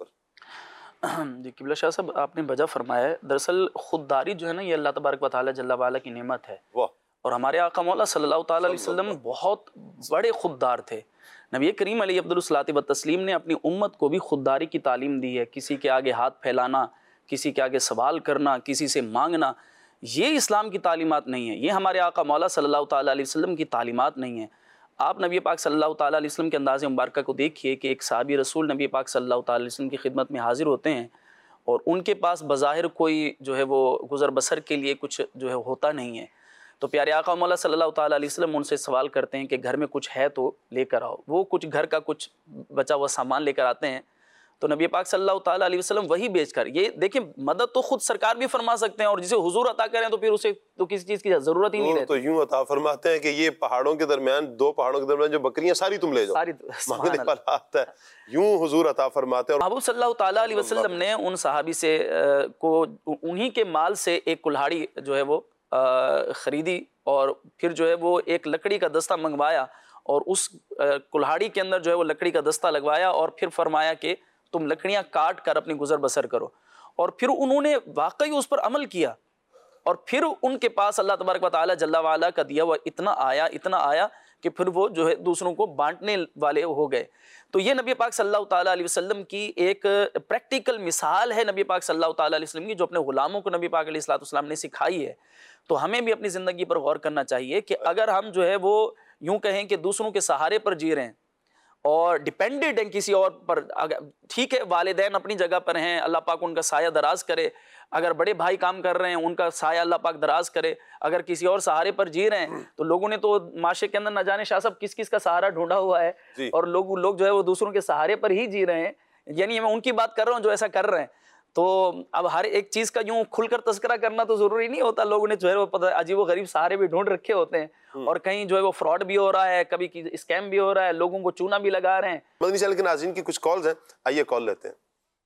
جی قبلہ شاہ صاحب، آپ نے بجا فرمایا ہے۔ دراصل خودداری جو ہے نا، یہ اللہ تبارک و تعالیٰ جل وعلا کی نعمت ہے، اور ہمارے آقا مولا صلی اللہ تعالیٰ علیہ وسلم بہت بڑے خوددار تھے۔ نبی کریم علیہ افضل الصلاۃ نے اپنی امت کو بھی خودداری کی تعلیم دی ہے، کسی کے آگے ہاتھ پھیلانا، کسی کے آگے سوال کرنا، کسی سے مانگنا، یہ اسلام کی تعلیمات نہیں ہے، یہ ہمارے آقا مولا صلی اللہ تعالیٰ علیہ وسلم کی تعلیمات نہیں ہیں۔ آپ نبی پاک صلی اللہ تعالیٰ علیہ وسلم کے انداز مبارکہ کو دیکھیے کہ ایک صحابی رسول نبی پاک صلی اللہ تعالیٰ علیہ وسلم کی خدمت میں حاضر ہوتے ہیں، اور ان کے پاس بظاہر کوئی جو ہے وہ گزر بسر کے لیے کچھ جو ہے ہوتا نہیں ہے، تو پیارے آقا مولا صلی اللہ تعالیٰ علیہ وسلم ان سے سوال کرتے ہیں کہ گھر میں کچھ ہے تو لے کر آؤ۔ وہ کچھ گھر کا کچھ بچا ہوا سامان لے کر آتے ہیں، تو نبی پاک صلی اللہ تعالیٰ علیہ وسلم وہی بیچ کر، یہ دیکھیں مدد تو خود سرکار بھی فرما سکتے ہیں، اور جسے حضور عطا کریں تو پھر اسے تو کسی چیز کی ضرورت ہی نہیں رہتی۔ تو یوں عطا فرماتے ہیں کہ یہ پہاڑوں کے درمیان، دو پہاڑوں کے درمیان جو بکریاں ساری تم لے جاؤ، مانگنے والا آتا ہے، یوں حضور عطا فرماتے ہیں۔ محبوب صلی اللہ تعالیٰ علیہ وسلم نے ان صحابی سے کو انہی کے مال سے ایک کلہاڑی جو ہے وہ خریدی، اور پھر جو ہے وہ ایک لکڑی کا دستہ منگوایا، اور اس کلہاڑی کے اندر جو ہے وہ لکڑی کا دستہ لگوایا، اور پھر فرمایا کہ تم لکڑیاں کاٹ کر اپنی گزر بسر کرو، اور پھر انہوں نے واقعی اس پر عمل کیا، اور پھر ان کے پاس اللہ تبارک و تعالیٰ جل وعلا کا دیا ہوا اتنا آیا کہ پھر وہ جو ہے دوسروں کو بانٹنے والے ہو گئے۔ تو یہ نبی پاک صلی اللہ تعالیٰ علیہ وسلم کی ایک پریکٹیکل مثال ہے، نبی پاک صلی اللہ تعالیٰ علیہ وسلم کی، جو اپنے غلاموں کو نبی پاک علیہ السلام نے سکھائی ہے۔ تو ہمیں بھی اپنی زندگی پر غور کرنا چاہیے کہ اگر ہم جو ہے وہ یوں کہیں کہ دوسروں کے سہارے پر جی رہے ہیں اور ڈیپینڈڈ ہیں کسی اور پر، ٹھیک ہے والدین اپنی جگہ پر ہیں، اللہ پاک ان کا سایہ دراز کرے، اگر بڑے بھائی کام کر رہے ہیں ان کا سایہ اللہ پاک دراز کرے، اگر کسی اور سہارے پر جی رہے ہیں تو لوگوں نے تو معاشرے کے اندر نہ جانے شاہ صاحب کس کس کا سہارا ڈھونڈا ہوا ہے، اور لوگ جو ہے وہ دوسروں کے سہارے پر ہی جی رہے ہیں، یعنی میں ان کی بات کر رہا ہوں جو ایسا کر رہے ہیں۔ تو اب ہر ایک چیز کا یوں کھل کر تذکرہ کرنا تو ضروری نہیں ہوتا، لوگوں نے جو ہے وہ پتہ عجیب و غریب سہارے بھی ڈھونڈ رکھے ہوتے ہیں، اور کہیں جو ہے وہ فراڈ بھی ہو رہا ہے، کبھی اسکیم بھی ہو رہا ہے، لوگوں کو چونا بھی لگا رہے ہیں۔ مدنی چینل کے ناظرین کی کچھ کالز ہیں، آئیے کال لیتے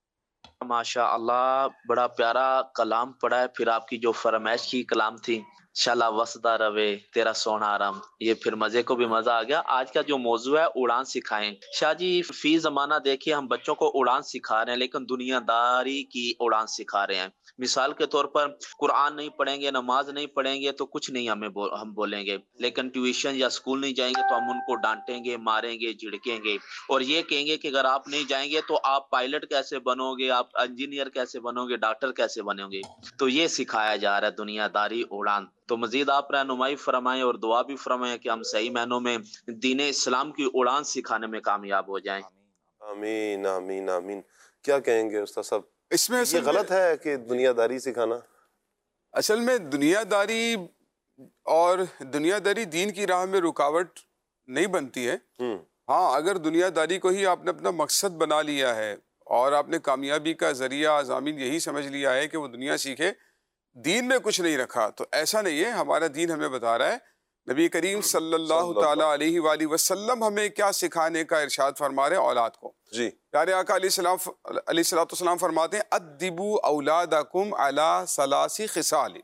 ہیں۔ ماشاء اللہ، بڑا پیارا کلام پڑھا ہے، پھر آپ کی جو فرمائش کی کلام تھی شالا وسدا روے تیرا سونا آرام. یہ پھر مزے کو بھی مزہ آ گیا. آج کا جو موضوع ہے اڑان سکھائیں. شاہ جی فی زمانہ دیکھیے ہم بچوں کو اڑان سکھا رہے ہیں لیکن دنیا داری کی اڑان سکھا رہے ہیں. مثال کے طور پر قرآن نہیں پڑھیں گے، نماز نہیں پڑھیں گے تو کچھ نہیں ہم بولیں گے، لیکن ٹیوشن یا اسکول نہیں جائیں گے تو ہم ان کو ڈانٹیں گے، ماریں گے، جھڑکیں گے، اور یہ کہیں گے کہ اگر آپ نہیں جائیں گے تو آپ پائلٹ کیسے بنو گے، آپ انجینئر کیسے بنو گے، ڈاکٹر کیسے بنو گے. تو یہ سکھایا جا رہا ہے دنیا داری اڑان. تو مزید آپ رہنمائی فرمائیں اور دعا بھی فرمائیں کہ ہم صحیح معنوں میں دین اسلام کی اڑان سکھانے میں کامیاب ہو جائیں. آمین آمین آمین. کیا کہیں گے استاد صاحب؟ اس میں یہ غلط ہے کہ دنیا داری سکھانا؟ اصل میں دنیا داری اور دنیا داری دین کی راہ میں رکاوٹ نہیں بنتی ہے. ہاں اگر دنیا داری کو ہی آپ نے اپنا مقصد بنا لیا ہے اور آپ نے کامیابی کا ذریعہ ضامن یہی سمجھ لیا ہے کہ وہ دنیا سیکھے، دین میں کچھ نہیں رکھا، تو ایسا نہیں ہے. ہمارا دین ہمیں بتا رہا ہے، نبی کریم صلی اللہ تعالیٰ علیہ وآلہ وسلم ہمیں کیا سکھانے کا ارشاد فرما رہے ہیں اولاد کو. جی پیارے آقا علیہ السلام فرماتے ہیں ادبوا اولادکم علی ثلاث خصال.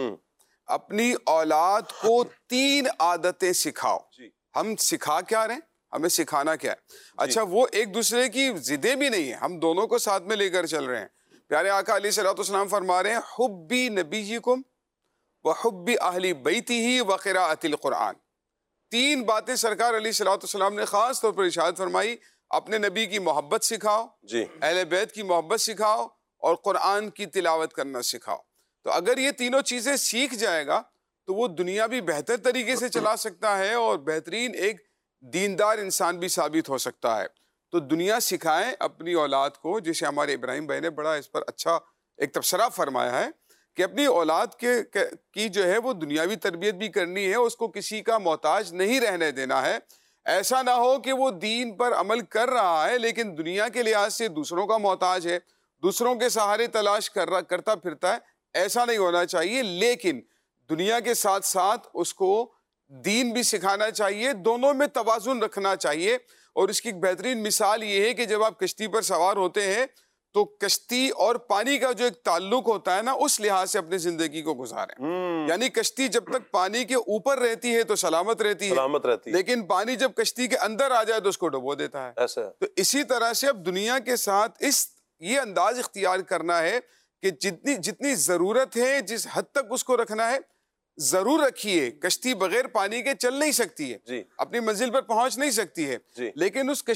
اپنی اولاد کو 3 عادتیں سکھاؤ. ہم سکھا کیا رہے ہیں؟ ہمیں سکھانا کیا ہے؟ اچھا وہ ایک دوسرے کی ضدیں بھی نہیں ہیں، ہم دونوں کو ساتھ میں لے کر چل رہے ہیں. پیارے آقا علیہ السلام فرما رہے ہیں حبی نبیکم وحب اہل بیتہ وقراءۃ القرآن. 3 باتیں سرکار علیہ السلام نے خاص طور پر ارشاد فرمائی. اپنے نبی کی محبت سکھاؤ، اہل بیت کی محبت سکھاؤ، اور قرآن کی تلاوت کرنا سکھاؤ. تو اگر یہ تینوں چیزیں سیکھ جائے گا تو وہ دنیا بھی بہتر طریقے سے چلا سکتا ہے اور بہترین ایک دیندار انسان بھی ثابت ہو سکتا ہے. تو دنیا سکھائیں اپنی اولاد کو، جسے ہمارے ابراہیم بھائی نے بڑا اس پر اچھا ایک تبصرہ فرمایا ہے کہ اپنی اولاد کی جو ہے وہ دنیاوی تربیت بھی کرنی ہے، اس کو کسی کا محتاج نہیں رہنے دینا ہے. ایسا نہ ہو کہ وہ دین پر عمل کر رہا ہے لیکن دنیا کے لحاظ سے دوسروں کا محتاج ہے، دوسروں کے سہارے تلاش کرتا پھرتا ہے. ایسا نہیں ہونا چاہیے، لیکن دنیا کے ساتھ ساتھ اس کو دین بھی سکھانا چاہیے، دونوں میں توازن رکھنا چاہیے. اور اس کی ایک بہترین مثال یہ ہے کہ جب آپ کشتی پر سوار ہوتے ہیں تو کشتی اور پانی کا جو ایک تعلق ہوتا ہے نا، اس لحاظ سے اپنی زندگی کو گزاریں. یعنی کشتی جب تک پانی کے اوپر رہتی ہے تو سلامت رہتی ہے، لیکن پانی جب کشتی کے اندر آ جائے تو اس کو ڈبو دیتا ہے. تو اسی طرح سے اب دنیا کے ساتھ یہ انداز اختیار کرنا ہے کہ جتنی ضرورت ہے، جس حد تک اس کو رکھنا ہے ضرور رکھیے. کشتی بغیر پانی کے چل نہیں سکتی ہے، اپنی منزل پر پہنچ نہیں سکتی ہے، لیکن اس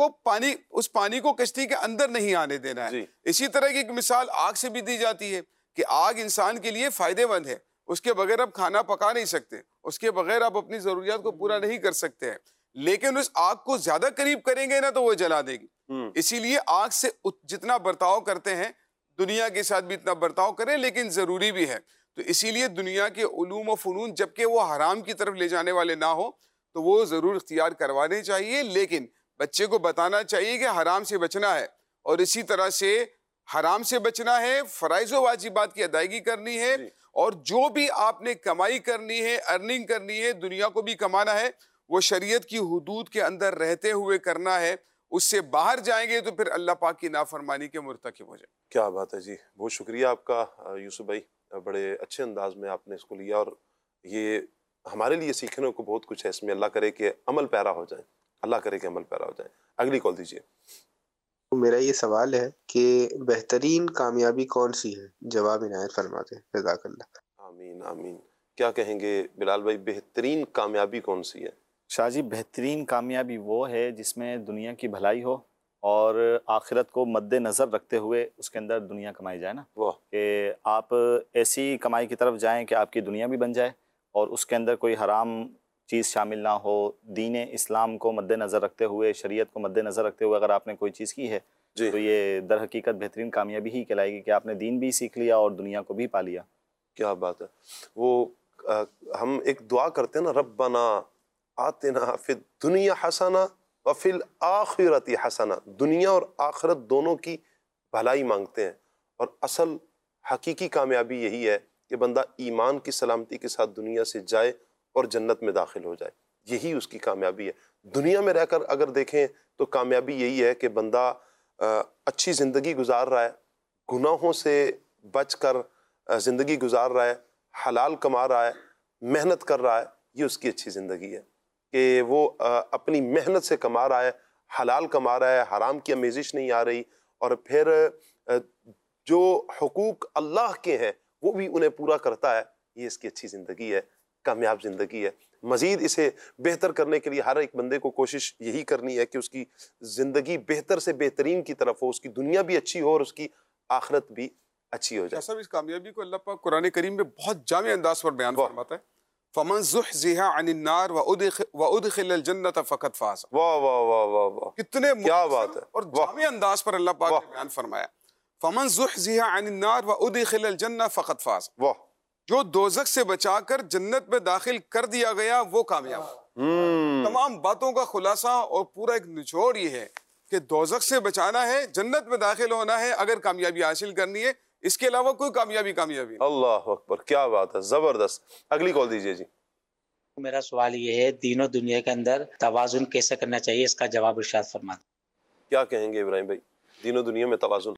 پانی کو کشتی کے اندر نہیں آنے دینا ہے. اسی طرح کی ایک مثال آگ سے بھی دی جاتی ہے کہ آگ انسان کے لیے فائدے مند ہے، اس کے بغیر آپ کھانا پکا نہیں سکتے، اس کے بغیر آپ اپنی ضروریات کو پورا نہیں کر سکتے ہیں، لیکن اس آگ کو زیادہ قریب کریں گے نا تو وہ جلا دے گی. اسی لیے آگ سے جتنا برتاؤ کرتے ہیں دنیا کے ساتھ بھی اتنا برتاؤ کریں، لیکن ضروری بھی ہے. تو اسی لیے دنیا کے علوم و فنون جبکہ وہ حرام کی طرف لے جانے والے نہ ہو تو وہ ضرور اختیار کروانے چاہیے، لیکن بچے کو بتانا چاہیے کہ حرام سے بچنا ہے، اور اسی طرح سے حرام سے بچنا ہے، فرائض و واجبات کی ادائیگی کرنی ہے، اور جو بھی آپ نے کمائی کرنی ہے، ارننگ کرنی ہے، دنیا کو بھی کمانا ہے، وہ شریعت کی حدود کے اندر رہتے ہوئے کرنا ہے. اس سے باہر جائیں گے تو پھر اللہ پاک کی نافرمانی کے مرتکب ہو جائیں. کیا بات ہے جی، بہت شکریہ آپ کا یوسف بھائی، بڑے اچھے انداز میں آپ نے اس کو لیا، اور یہ ہمارے لیے سیکھنے کو بہت کچھ ہے اس میں. اللہ کرے کہ عمل پیرا ہو جائیں، اللہ کرے کہ عمل پیرا ہو جائیں. اگلی کال دیجیے. میرا یہ سوال ہے کہ بہترین کامیابی کون سی ہے؟ جواب عنایت فرماتے ہیں، جزاک اللہ. آمین آمین. کیا کہیں گے بلال بھائی، بہترین کامیابی کون سی ہے؟ شاہ جی بہترین کامیابی وہ ہے جس میں دنیا کی بھلائی ہو اور آخرت کو مد نظر رکھتے ہوئے اس کے اندر دنیا کمائی جائے نا. کہ آپ ایسی کمائی کی طرف جائیں کہ آپ کی دنیا بھی بن جائے اور اس کے اندر کوئی حرام چیز شامل نہ ہو. دین اسلام کو مد نظر رکھتے ہوئے، شریعت کو مد نظر رکھتے ہوئے اگر آپ نے کوئی چیز کی ہے تو یہ در حقیقت بہترین کامیابی ہی کہلائے گی کہ آپ نے دین بھی سیکھ لیا اور دنیا کو بھی پا لیا. کیا بات ہے. وہ ہم ایک دعا کرتے ہیں نا، ربنا آتنا فی الدنیا حسنہ وفی الآخرۃ حسنہ. دنیا اور آخرت دونوں کی بھلائی مانگتے ہیں، اور اصل حقیقی کامیابی یہی ہے کہ بندہ ایمان کی سلامتی کے ساتھ دنیا سے جائے اور جنت میں داخل ہو جائے. یہی اس کی کامیابی ہے. دنیا میں رہ کر اگر دیکھیں تو کامیابی یہی ہے کہ بندہ اچھی زندگی گزار رہا ہے، گناہوں سے بچ کر زندگی گزار رہا ہے، حلال کما رہا ہے، محنت کر رہا ہے، یہ اس کی اچھی زندگی ہے کہ وہ اپنی محنت سے کما رہا ہے، حلال کما رہا ہے، حرام کی آمیزش نہیں آ رہی، اور پھر جو حقوق اللہ کے ہیں وہ بھی انہیں پورا کرتا ہے، یہ اس کی اچھی زندگی ہے، کامیاب زندگی ہے۔ مزید اسے بہتر کرنے کے لیے ہر ایک بندے کو کوشش یہی کرنی ہے کہ اس کی زندگی بہتر سے بہترین کی طرف ہو، اس کی دنیا بھی اچھی ہو اور اس کی آخرت بھی اچھی ہو جائے۔ صاحب اس کامیابی کو اللہ پاک قرآن کریم میں بہت جامع انداز پر بیان فرماتا ہے، فَمَنْ زُحْزِحَ عَنِ النَّارِ وَأُدْخِلَ الْجَنَّةَ فَقَدْ فَازَ۔ واہ واہ واہ واہ واہ، کتنے کیا بات ہے اور جامع انداز پر اللہ پاک نے بیان فرمایا، فَمَنْ زُحْزِحَ عَنِ النَّارِ وَأُدْخِلَ الْجَنَّةَ فَقَدْ فَازَ۔ واہ، جو دوزخ سے بچا کر جنت میں داخل کر دیا گیا وہ کامیاب۔ تمام باتوں کا خلاصہ اور پورا ایک نچوڑ یہ ہے کہ دوزخ سے بچانا ہے، جنت میں داخل ہونا ہے اگر کامیابی حاصل کرنی ہے، اس کے علاوہ کوئی کامیابی نہیں۔ اللہ اکبر، کیا بات ہے، زبردست۔ اگلی کال دیجیے جی۔ میرا سوال یہ ہے، دین و دنیا کے اندر توازن کیسے کرنا چاہیے، اس کا جواب ارشاد فرمائیں۔ کیا کہیں گے ابراہیم بھائی، دین و دنیا میں توازن؟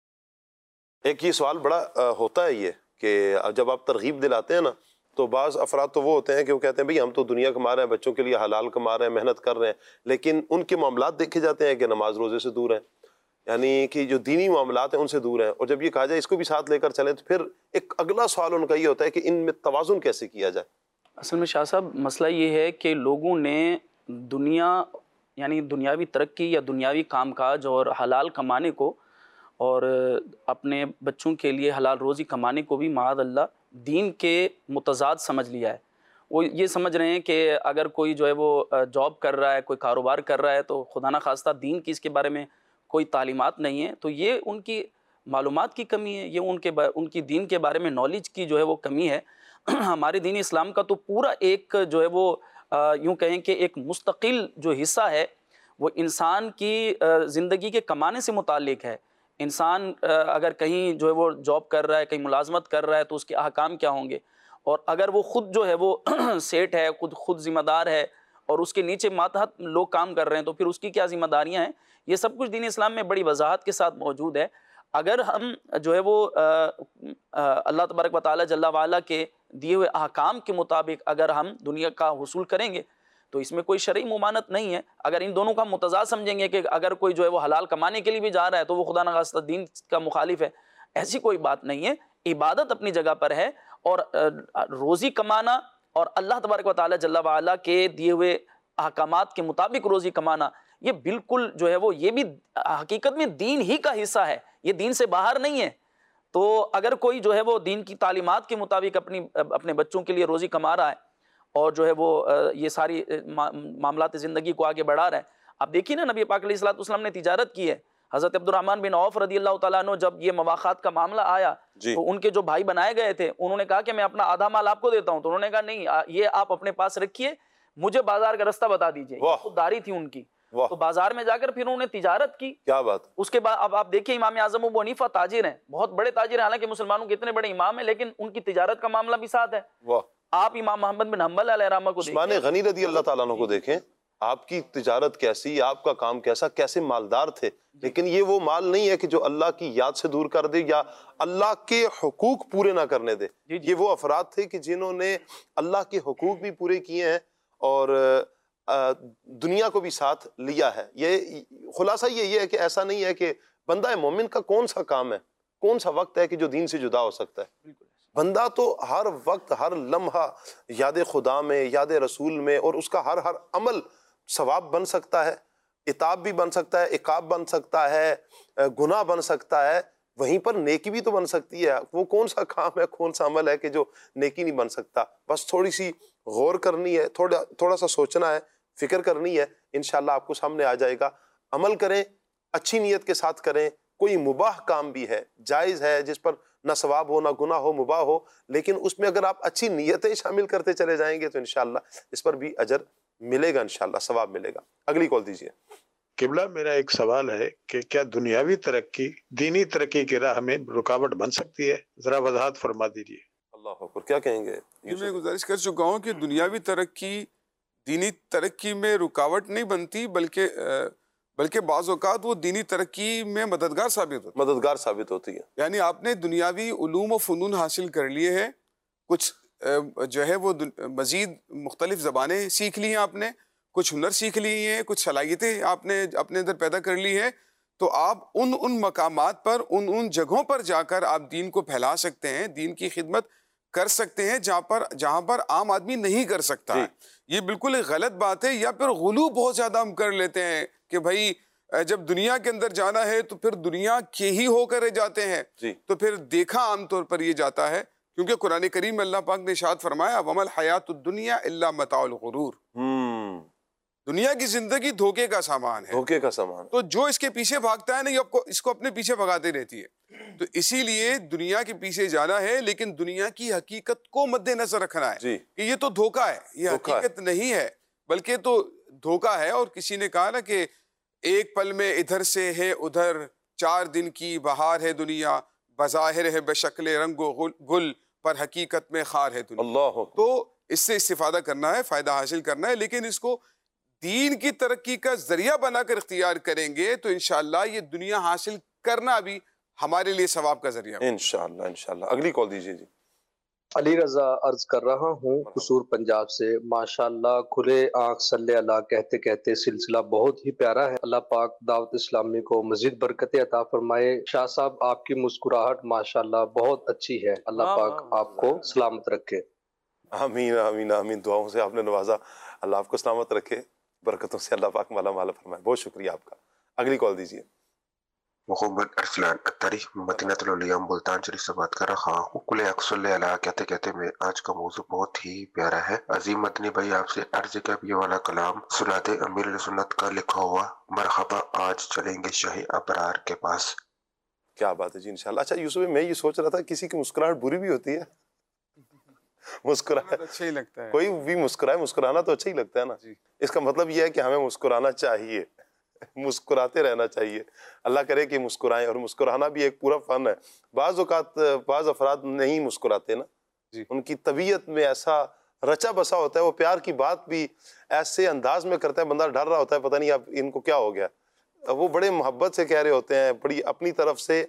ایک یہ سوال بڑا ہوتا ہے یہ کہ جب آپ ترغیب دلاتے ہیں نا تو بعض افراد تو وہ ہوتے ہیں کہ وہ کہتے ہیں بھئی ہم تو دنیا کما رہے ہیں، بچوں کے لیے حلال کما رہے ہیں، محنت کر رہے ہیں، لیکن ان کے معاملات دیکھے جاتے ہیں کہ نماز روزے سے دور ہیں، یعنی کہ جو دینی معاملات ہیں ان سے دور ہیں، اور جب یہ کہا جائے اس کو بھی ساتھ لے کر چلیں تو پھر ایک اگلا سوال ان کا یہ ہوتا ہے کہ ان میں توازن کیسے کیا جائے؟ اصل میں شاہ صاحب مسئلہ یہ ہے کہ لوگوں نے دنیا یعنی دنیاوی ترقی یا دنیاوی کام کاج اور حلال کمانے کو اور اپنے بچوں کے لیے حلال روزی کمانے کو بھی معاذ اللہ دین کے متضاد سمجھ لیا ہے۔ وہ یہ سمجھ رہے ہیں کہ اگر کوئی جو ہے وہ جاب کر رہا ہے، کوئی کاروبار کر رہا ہے تو خدا نخواستہ دین کی اس کے بارے میں کوئی تعلیمات نہیں ہے، تو یہ ان کی معلومات کی کمی ہے، یہ ان کی دین کے بارے میں نالج کی جو ہے وہ کمی ہے۔ ہمارے دین اسلام کا تو پورا ایک جو ہے وہ یوں کہیں کہ ایک مستقل جو حصہ ہے وہ انسان کی زندگی کے کمانے سے متعلق ہے۔ انسان اگر کہیں جو ہے وہ جاب کر رہا ہے، کہیں ملازمت کر رہا ہے تو اس کے احکام کیا ہوں گے، اور اگر وہ خود جو ہے وہ سیٹ ہے، خود ذمہ دار ہے اور اس کے نیچے ماتحت لوگ کام کر رہے ہیں تو پھر اس کی کیا ذمہ داریاں ہیں، یہ سب کچھ دین اسلام میں بڑی وضاحت کے ساتھ موجود ہے۔ اگر ہم جو ہے وہ اللہ تبارک و تعالیٰ جل وعلا کے دیے ہوئے احکام کے مطابق اگر ہم دنیا کا حصول کریں گے تو اس میں کوئی شرعی ممانعت نہیں ہے۔ اگر ان دونوں کا متضاد سمجھیں گے کہ اگر کوئی جو ہے وہ حلال کمانے کے لیے بھی جا رہا ہے تو وہ خدا نخواستہ دین کا مخالف ہے، ایسی کوئی بات نہیں ہے۔ عبادت اپنی جگہ پر ہے، اور روزی کمانا اور اللہ تبارک و تعالیٰ جل وعلا کے دیے ہوئے احکامات کے مطابق روزی کمانا یہ بالکل جو ہے وہ یہ بھی حقیقت میں دین ہی کا حصہ ہے، یہ دین سے باہر نہیں ہے۔ تو اگر کوئی جو ہے وہ دین کی تعلیمات کے مطابق اپنے بچوں کے لیے روزی کما رہا ہے اور جو ہے وہ یہ ساری معاملات زندگی کو آگے بڑھا رہا ہے، آپ دیکھیے نا نبی پاک علیہ الصلوۃ والسلام نے تجارت کی ہے۔ حضرت عبد الرحمن بن عوف رضی اللہ تعالیٰ عنہ جب یہ مواخات کا معاملہ آیا تو ان کے جو بھائی بنائے گئے تھے انہوں نے کہا کہ میں اپنا آدھا مال آپ کو دیتا ہوں، تو انہوں نے کہا نہیں، یہ آپ اپنے پاس رکھیے، مجھے بازار کا رستہ بتا دیجیے۔ خودداری تھی ان کی، تو بازار میں جا کر پھر انہوں نے تجارت کی۔ کیا بات! اس کے بعد اب آپ دیکھیں امام اعظم ابو حنیفہ تاجر ہیں، بہت بڑے تاجر ہیں، حالانکہ مسلمانوں کے اتنے بڑے امام ہیں، لیکن ان کی تجارت کا معاملہ بھی ساتھ ہے۔ آپ امام محمد بن حنبل علیہ رحمہ کو دیکھیں، عثمان غنی رضی اللہ تعالیٰ عنہ کو دیکھیں، آپ کی تجارت کیسی، آپ کا کام کیسا، کیسے مالدار تھے، لیکن یہ وہ مال نہیں ہے کہ جو اللہ کی یاد سے دور کر دے یا اللہ کے حقوق پورے نہ کرنے دے۔ یہ وہ افراد تھے کہ جنہوں نے اللہ کے حقوق بھی پورے کیے ہیں اور دنیا کو بھی ساتھ لیا ہے۔ یہ خلاصہ یہ ہے کہ ایسا نہیں ہے کہ بندہ مومن کا کون سا کام ہے، کون سا وقت ہے کہ جو دین سے جدا ہو سکتا ہے۔ بندہ تو ہر وقت ہر لمحہ یاد خدا میں، یاد رسول میں، اور اس کا ہر عمل ثواب بن سکتا ہے، عتاب بھی بن سکتا ہے، عقاب بن سکتا ہے، گناہ بن سکتا ہے، وہیں پر نیکی بھی تو بن سکتی ہے۔ وہ کون سا کام ہے، کون سا عمل ہے کہ جو نیکی نہیں بن سکتا؟ بس تھوڑی سی غور کرنی ہے، تھوڑا سا سوچنا ہے، فکر کرنی ہے، انشاءاللہ آپ کو سامنے آ جائے گا۔ عمل کریں، اچھی نیت کے ساتھ کریں۔ کوئی مباح کام بھی ہے، جائز ہے، جس پر نہ ثواب ہو نہ گناہ ہو، مباح ہو، لیکن اس میں اگر آپ اچھی نیتیں شامل کرتے چلے جائیں گے تو انشاءاللہ اس پر بھی اجر ملے گا، انشاءاللہ ثواب ملے گا۔ اگلی کال دیجیے۔ قبلہ، میرا ایک سوال ہے کہ کیا دنیاوی ترقی دینی ترقی کی راہ میں رکاوٹ بن سکتی ہے؟ ذرا وضاحت فرما دیجیے۔ اللہ اکبر، کیا کہیں گے؟ میں گزارش کر چکا ہوں کہ دنیاوی ترقی دینی ترقی میں رکاوٹ نہیں بنتی، بلکہ بعض اوقات وہ دینی ترقی میں مددگار ثابت ہوتی ہے۔ یعنی آپ نے دنیاوی علوم و فنون حاصل کر لیے ہیں، کچھ جو ہے وہ مزید مختلف زبانیں سیکھ لی ہیں آپ نے، کچھ ہنر سیکھ لی ہیں، کچھ صلاحیتیں آپ نے اپنے اندر پیدا کر لی ہیں، تو آپ ان مقامات پر ان جگہوں پر جا کر آپ دین کو پھیلا سکتے ہیں، دین کی خدمت کر سکتے ہیں جہاں پر عام آدمی نہیں کر سکتا ہے۔ یہ بالکل ایک غلط بات ہے، یا پھر غلو بہت زیادہ ہم کر لیتے ہیں کہ بھائی جب دنیا کے اندر جانا ہے تو پھر دنیا کے ہی ہو کر جاتے ہیں، تو پھر دیکھا عام طور پر یہ جاتا ہے، کیونکہ قرآن کریم میں اللہ پاک نے ارشاد فرمایا وَمَا الْحَيَاةُ الدُّنْيَا إِلَّا مَتَاعُ الْغُرُورِ، دنیا کی زندگی دھوکے کا سامان ہے، دھوکے کا سامان۔ تو جو اس کے پیچھے بھاگتا ہے نا، یہ اس کو اپنے پیچھے بھگاتے رہتی ہے۔ تو اسی لیے دنیا کے پیچھے جانا ہے، لیکن دنیا کی حقیقت کو مد نظر رکھنا ہے کہ یہ تو دھوکا ہے، یہ حقیقت نہیں ہے، بلکہ تو دھوکا ہے۔ اور کسی نے کہا نا کہ ایک پل میں ادھر سے ہے ادھر، 4 دن کی بہار ہے دنیا، بظاہر ہے بے شکل رنگ و گل، پر حقیقت میں خار ہے دنیا۔ اللہ، تو اس سے استفادہ کرنا ہے، فائدہ حاصل کرنا ہے، لیکن اس کو دین کی ترقی کا ذریعہ بنا کر اختیار کریں گے تو انشاءاللہ یہ دنیا حاصل کرنا بھی ہمارے لیے ثواب کا ذریعہ ہے۔ انشاءاللہ انشاءاللہ۔ اگلی کال دیجیے جی۔ علی رضا عرض کر رہا ہوں قصور پنجاب سے۔ ماشاءاللہ کھلے آنکھ صلی اللہ کہتے کہتے سلسلہ بہت ہی پیارا ہے۔ اللہ پاک دعوت اسلامی کو مزید برکتیں عطا فرمائے۔ شاہ صاحب آپ کی مسکراہٹ ماشاءاللہ بہت اچھی ہے، اللہ پاک آپ کو سلامت رکھے۔ آمین آمین آمین، دعاؤں سے آپ نے نوازا، اللہ آپ کو سلامت رکھے، برکتوں سے اللہ پاک مالا مالا فرمائے۔ بہت شکریہ آپ کا۔ اگلی کال دیجیے۔ محمد ارسلان اتاری مدینہ الاولیاء ملتان شریف سے بات کر رہا ہوں۔ کل صلی اللہ کہتے کہتے میں آج کا موضوع بہت ہی پیارا ہے۔ عظیم مدنی بھائی آپ سے عرض کہ یہ والا کلام سنت امیر علیہ سنت کا لکھا ہوا مرحبا آج چلیں گے شاہ ابرار کے پاس۔ کیا بات ہے جی، انشاءاللہ۔ اچھا یوسف، میں یہ سوچ رہا تھا کسی کی مسکراہٹ بری بھی ہوتی ہے؟ مسکراہٹ اچھا ہی لگتا ہے، کوئی بھی مسکرائے، مسکرانا تو اچھا ہی لگتا ہے نا۔ اس کا مطلب یہ ہے کہ ہمیں مسکرانا چاہیے، مسکراتے رہنا چاہیے۔ اللہ کرے کہ مسکرائیں، اور مسکرانا بھی ایک پورا فن ہے۔ بعض اوقات بعض افراد نہیں مسکراتے نا، ان کی طبیعت میں ایسا رچا بسا ہوتا ہے، وہ پیار کی بات بھی ایسے انداز میں کرتا ہے، بندہ ڈر رہا ہوتا ہے پتہ نہیں اب ان کو کیا ہو گیا۔ وہ بڑے محبت سے کہہ رہے ہوتے ہیں، بڑی اپنی طرف سے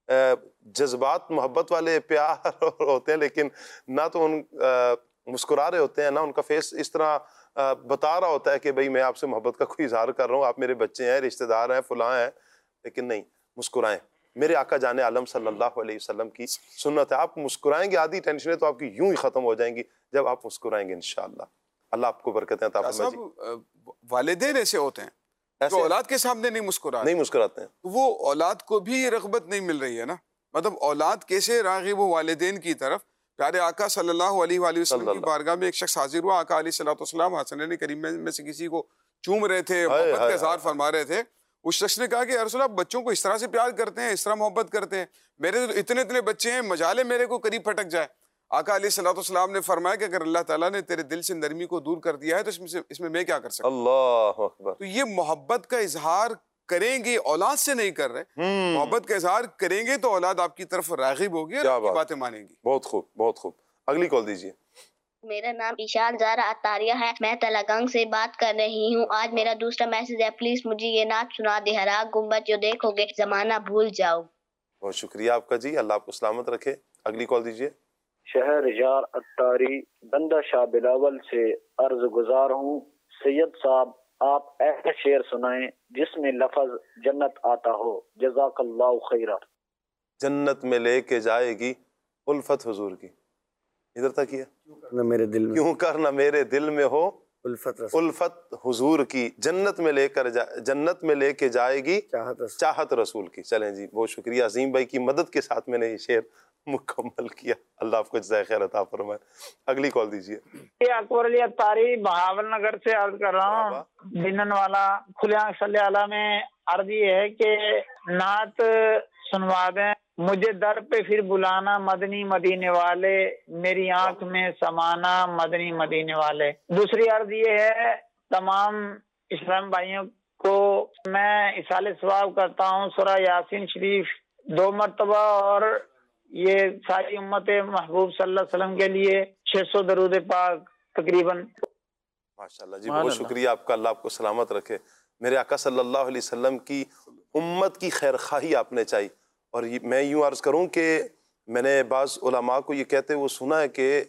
جذبات محبت والے پیار ہوتے ہیں، لیکن نہ تو ان مسکرا رہے ہوتے ہیں، نہ ان کا فیس اس طرح بتا رہا ہوتا ہے کہ بھئی میں آپ سے محبت کا کوئی اظہار کر رہا ہوں، آپ میرے بچے ہیں، رشتہ دار ہیں، فلاں ہیں، لیکن نہیں، مسکرائیں۔ میرے آقا جان عالم صلی اللہ علیہ وسلم کی سنت ہے، آپ مسکرائیں گے، آدھی ٹینشنیں تو آپ کی یوں ہی ختم ہو جائیں گی جب آپ مسکرائیں گے انشاءاللہ۔ اللہ آپ کو برکتیں عطا فرمائے جی۔ والدین ایسے ہوتے ہیں جو اولاد کے سامنے نہیں مسکراتے ہیں، وہ اولاد کو بھی یہ رغبت نہیں مل رہی ہے نا، مطلب اولاد کیسے راغب ہو والدین کی طرف۔ پیارے آقا صلی اللہ علیہ وآلہ وسلم کی بارگاہ میں ایک شخص حاضر ہوا، آقا علیہ السلام حسنین کریم میں سے کسی کو چوم رہے تھے، محبت کا اظہار فرما رہے تھے۔ اس شخص نے کہا کہ یا رسول اللہ، بچوں کو اس طرح سے پیار کرتے ہیں، اس طرح محبت کرتے ہیں، میرے تو اتنے بچے ہیں، مجالے میرے کو قریب پھٹک جائے۔ آقا علیہ السلام نے فرمایا کہ اگر اللہ تعالیٰ نے تیرے دل سے نرمی کو دور کر دیا ہے تو اس میں میں کیا کر سکتا ہوں۔ اللہ اکبر۔ تو یہ محبت کا اظہار کریں گے، اولاد سے نہیں کر رہے، محبت کا اظہار کریں گے تو اولاد آپ کی طرف راغب ہوگی اور آپ کی باتیں مانیں گی۔ بہت خوب بہت خوب۔ اگلی کال دیجیے۔ میرا نام اشار زارا اتاریہ ہے، میں تلگنگ سے بات کر رہی ہوں۔ آج میرا دوسرا میسج ہے، پلیز مجھے یہ نعت سنا دے، ہرا گنبد جو دیکھو گے زمانہ بھول جاؤ۔ بہت شکریہ آپ کا جی، اللہ آپ کو سلامت رکھے۔ اگلی کال دیجیے۔ شہر یار اتاری بندہ شاہ بلاول سے عرض گزار ہوں، سید صاحب آپ ایسا شعر سنائیں جس میں لفظ جنت آتا ہو، جزاک اللہ خیرہ۔ جنت میں لے کے جائے گی الفت حضور کی، ادھر تک یہ میرے دل میں کیوں کر نہ میرے دل میں ہو الفت حضور کی، جنت میں لے کے جائے گی چاہت رسول کی۔ چلیں جی، بہت شکریہ عظیم بھائی کی مدد کے ساتھ میں نے یہ شعر مکمل کیا، اللہ آپ کو جزائے خیر عطا فرمائے۔ اگلی کال دیجیے۔ اکبر علی اتاری بہاول نگر سے عرض کر رہا ہوں، بینن والا کھلے آنکھ صلی اللہ میں عرض یہ ہے کہ نعت سنوا دیں، مجھے در پہ پھر بلانا مدنی مدینے والے، میری آنکھ میں سمانا مدنی مدینے والے۔ دوسری عرض یہ ہے، تمام اسلام بھائیوں کو میں اصال ثواب کرتا ہوں، سورہ یاسین شریف 2 مرتبہ، اور یہ ساری امت محبوب صلی اللہ علیہ وسلم کے لیے 600 درود پاک تقریباً۔ ماشاءاللہ جی، بہت شکریہ آپ کا، اللہ آپ کو سلامت رکھے۔ میرے آقا صلی اللہ علیہ وسلم کی امت کی خیر خواہی آپ نے چاہی، اور میں یوں عرض کروں کہ میں نے بعض علماء کو یہ کہتے وہ سنا ہے کہ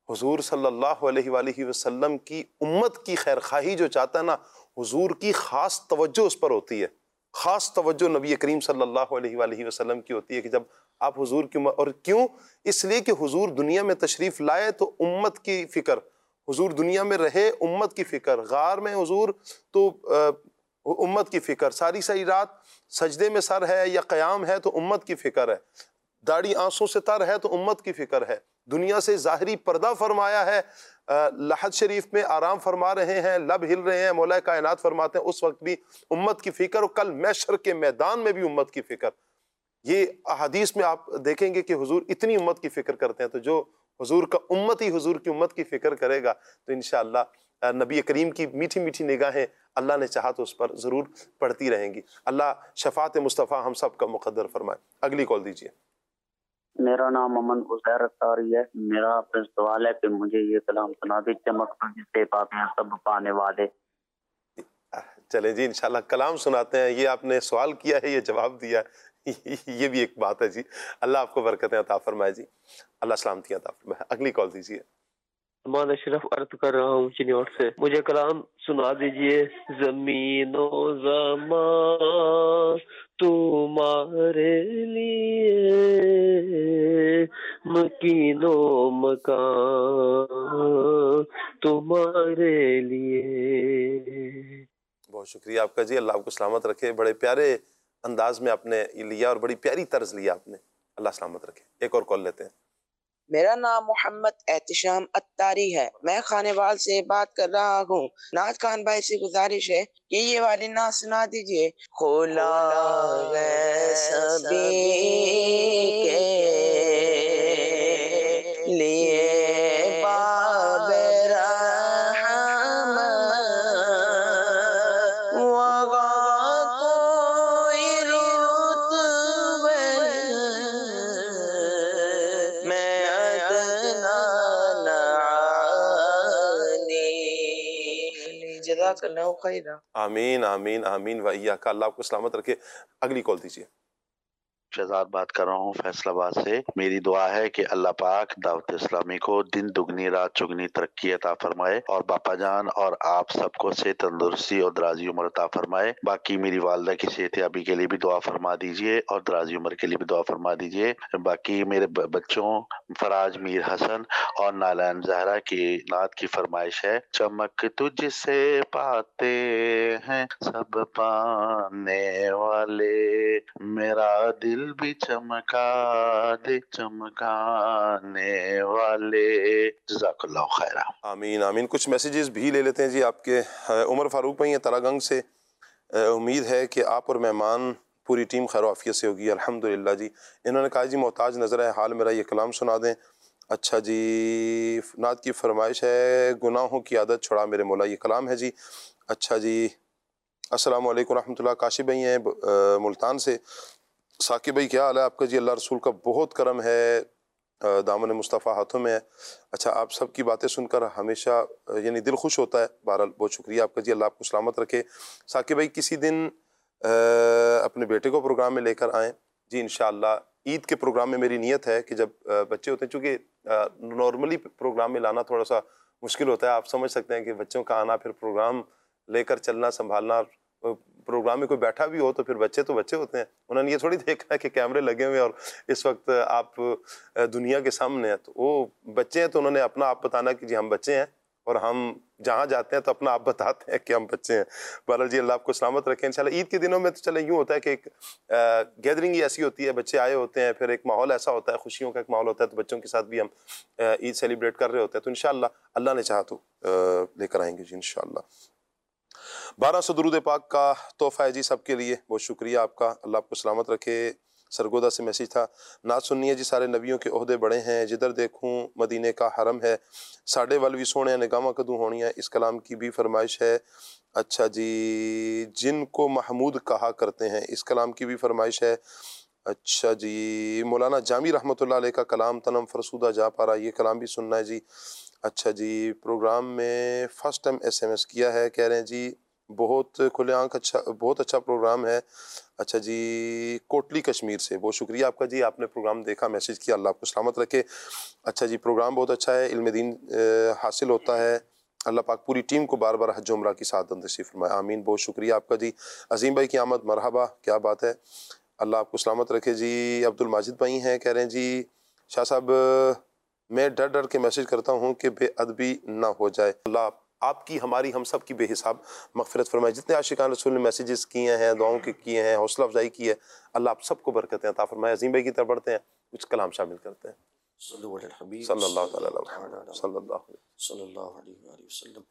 حضور صلی اللہ علیہ وآلہ وسلم کی امت کی خیر خواہی جو چاہتا ہے نا، حضور کی خاص توجہ اس پر ہوتی ہے، خاص توجہ نبی کریم صلی اللہ علیہ وآلہ وسلم کی ہوتی ہے کہ جب آپ حضور کی امت، اور کیوں؟ اس لیے کہ حضور دنیا میں تشریف لائے تو امت کی فکر، حضور دنیا میں رہے امت کی فکر، غار میں حضور تو امت کی فکر، ساری ساری رات سجدے میں سر ہے یا قیام ہے تو امت کی فکر ہے، داڑھی آنسوں سے تر ہے تو امت کی فکر ہے، دنیا سے ظاہری پردہ فرمایا ہے، لحد شریف میں آرام فرما رہے ہیں، لب ہل رہے ہیں، مولا کائنات فرماتے ہیں اس وقت بھی امت کی فکر، اور کل محشر کے میدان میں بھی امت کی فکر۔ یہ احادیث میں آپ دیکھیں گے کہ حضور اتنی امت کی فکر کرتے ہیں، تو جو حضور کا امت ہی حضور کی امت کی فکر کرے گا تو انشاءاللہ نبی کریم کی میٹھی میٹھی نگاہیں اللہ نے چاہا تو اس پر ضرور پڑتی رہیں گی۔ اللہ شفاعت مصطفیٰ ہم سب کا مقدر فرمائے۔ اگلی کال دیجیے۔ میرا نام امن عزیر اختاری ہے۔ میرا آپ سے سوال ہے کہ مجھے یہ کلام سنا دی، چمک جس سے پاتے ہیں سب پانے والے۔ چلیں جی انشاءاللہ کلام سناتے ہیں، یہ آپ نے سوال کیا ہے، یہ جواب دیا ہے، یہ بھی ایک بات ہے جی۔ اللہ آپ کو برکتیں عطا فرمائے جی، اللہ سلامتی عطا فرمائے۔ اگلی کال دیجیے۔ امان اشرف عرض کر رہا ہوں چنیوٹ سے، مجھے کلام سنا دیجئے۔ زمین و زمان تمہارے لیے، مکین و مکان تمہارے لیے۔ بہت شکریہ آپ کا جی، اللہ آپ کو سلامت رکھے۔ بڑے پیارے انداز میں آپ نے یہ لیا اور بڑی پیاری طرز لیا آپ نے، اللہ سلامت رکھے۔ ایک اور کال لیتے ہیں۔ میرا نام محمد احتشام اتاری ہے، میں خانے وال سے بات کر رہا ہوں۔ نعت خان بھائی سے گزارش ہے کہ یہ والی نعت سنا دیجئے۔ کھولا ہے سبھی کے لیے باب رحمت، وہاں کوئی رتبہ میں جزاک اللہ خیرہ۔ آمین آمین آمین و ایاک، اللہ آپ کو سلامت رکھے۔ اگلی کال دیجیے۔ شہزاد بات کر رہا ہوں فیصل آباد سے۔ میری دعا ہے کہ اللہ پاک دعوت اسلامی کو دن دگنی رات چگنی ترقی عطا فرمائے، اور باپا جان اور آپ سب کو صحت تندرستی اور درازی عمر عطا فرمائے۔ باقی میری والدہ کی صحت یابی کے لیے بھی دعا فرما دیجئے اور درازی عمر کے لیے بھی دعا فرما دیجئے۔ باقی میرے بچوں فراج میر حسن اور نالین زہرا کی نعت کی فرمائش ہے۔ چمک تجھ سے پاتے ہیں سب پانے والے، میرا دل بھی چمکا دے چمکانے والے۔ جزاک اللہ خیرہ۔ آمین آمین۔ کچھ میسیجز بھی لے لیتے ہیں جی آپ کے۔ عمر فاروق بھائی ہیں تلا گنگ سے، امید ہے کہ آپ اور مہمان پوری ٹیم خیر و عافیت سے ہوگی۔ الحمدللہ جی۔ انہوں نے کہا جی محتاج نظر ہے حال میرا، یہ کلام سنا دیں۔ اچھا جی، نعت کی فرمائش ہے، گناہوں کی عادت چھڑا میرے مولا، یہ کلام ہے جی۔ اچھا جی، السلام علیکم ورحمۃ اللہ۔ کاشف بھائی ہیں ملتان سے۔ ثاقب بھائی کیا حال ہے آپ کا جی؟ اللہ رسول کا بہت کرم ہے، دامن مصطفیٰ ہاتھوں میں ہے۔ اچھا، آپ سب کی باتیں سن کر ہمیشہ یعنی دل خوش ہوتا ہے۔ بہرحال بہت شکریہ آپ کا جی، اللہ آپ کو سلامت رکھے۔ ثاقب بھائی کسی دن اپنے بیٹے کو پروگرام میں لے کر آئیں جی انشاءاللہ۔ عید کے پروگرام میں میری نیت ہے کہ جب بچے ہوتے ہیں، چونکہ نارملی پروگرام میں لانا تھوڑا سا مشکل ہوتا ہے، آپ سمجھ سکتے ہیں کہ بچوں کا آنا، پھر پروگرام لے کر چلنا سنبھالنا، پروگرام میں کوئی بیٹھا بھی ہو تو پھر بچے تو بچے ہوتے ہیں، انہوں نے یہ تھوڑی دیکھا ہے کہ کیمرے لگے ہوئے اور اس وقت آپ دنیا کے سامنے ہیں، تو وہ بچے ہیں تو انہوں نے اپنا آپ بتانا کہ جی ہم بچے ہیں، اور ہم جہاں جاتے ہیں تو اپنا آپ بتاتے ہیں کہ ہم بچے ہیں۔ بہرحال جی اللہ آپ کو سلامت رکھیں۔ انشاءاللہ عید کے دنوں میں تو چلے یوں ہوتا ہے کہ ایک گیدرنگ ہی ایسی ہوتی ہے، بچے آئے ہوتے ہیں، پھر ایک ماحول ایسا ہوتا ہے، خوشیوں کا ایک ماحول ہوتا ہے، تو بچوں کے ساتھ بھی ہم عید سیلیبریٹ کر رہے ہوتے ہیں، تو انشاءاللہ اللہ نے چاہا تو لے کر آئیں گے جی انشاءاللہ۔ 1200 درود پاک کا تحفہ ہے جی سب کے لیے، بہت شکریہ آپ کا، اللہ آپ کو سلامت رکھے۔ سرگودا سے میسیج تھا، نعت سننی ہے جی، سارے نبیوں کے عہدے بڑے ہیں، جدھر دیکھوں مدینے کا حرم ہے، ساڑھے ولوی سونے نگاہاں کدوں ہونی ہے، اس کلام کی بھی فرمائش ہے۔ اچھا جی، جن کو محمود کہا کرتے ہیں، اس کلام کی بھی فرمائش ہے۔ اچھا جی، مولانا جامی رحمۃ اللہ علیہ کا کلام تنم فرسودہ جا پارا، یہ کلام بھی سننا ہے جی۔ اچھا جی، پروگرام میں فرسٹ ٹائم SMS کیا ہے، کہہ رہے ہیں جی بہت کھلے آنکھ اچھا، بہت اچھا پروگرام ہے. اچھا جی، کوٹلی کشمیر سے بہت شکریہ آپ کا جی، آپ نے پروگرام دیکھا، میسیج کیا، اللہ آپ کو سلامت رکھے. اچھا جی، پروگرام بہت اچھا ہے، علم دین حاصل ہوتا ہے. اللہ پاک پوری ٹیم کو بار بار حج عمرہ کی سعادت نصیب فرمائے، آمین. بہت شکریہ آپ کا جی. عظیم بھائی کی آمد، مرحبا، کیا بات ہے، اللہ آپ کو سلامت رکھے جی. عبد الماجد بھائی ہیں، کہہ رہے ہیں جی شاہ صاحب میں ڈر ڈر کے میسیج کرتا ہوں کہ بے ادبی نہ ہو جائے. اللہ آپ کی، ہماری، ہم سب کی بے حساب مغفرت فرمائے. جتنے عاشقان رسول نے میسیجز کیے ہیں، دعاؤں کے کیے ہیں، حوصلہ افزائی کی ہے، اللہ آپ سب کو برکتیں عطا فرمائے. عظیم بھائی کی طرف بڑھتے ہیں، کچھ کلام شامل کرتے ہیں. صلی اللہ تعالیٰ علیہ محمد صلی اللہ علیہ وسلم.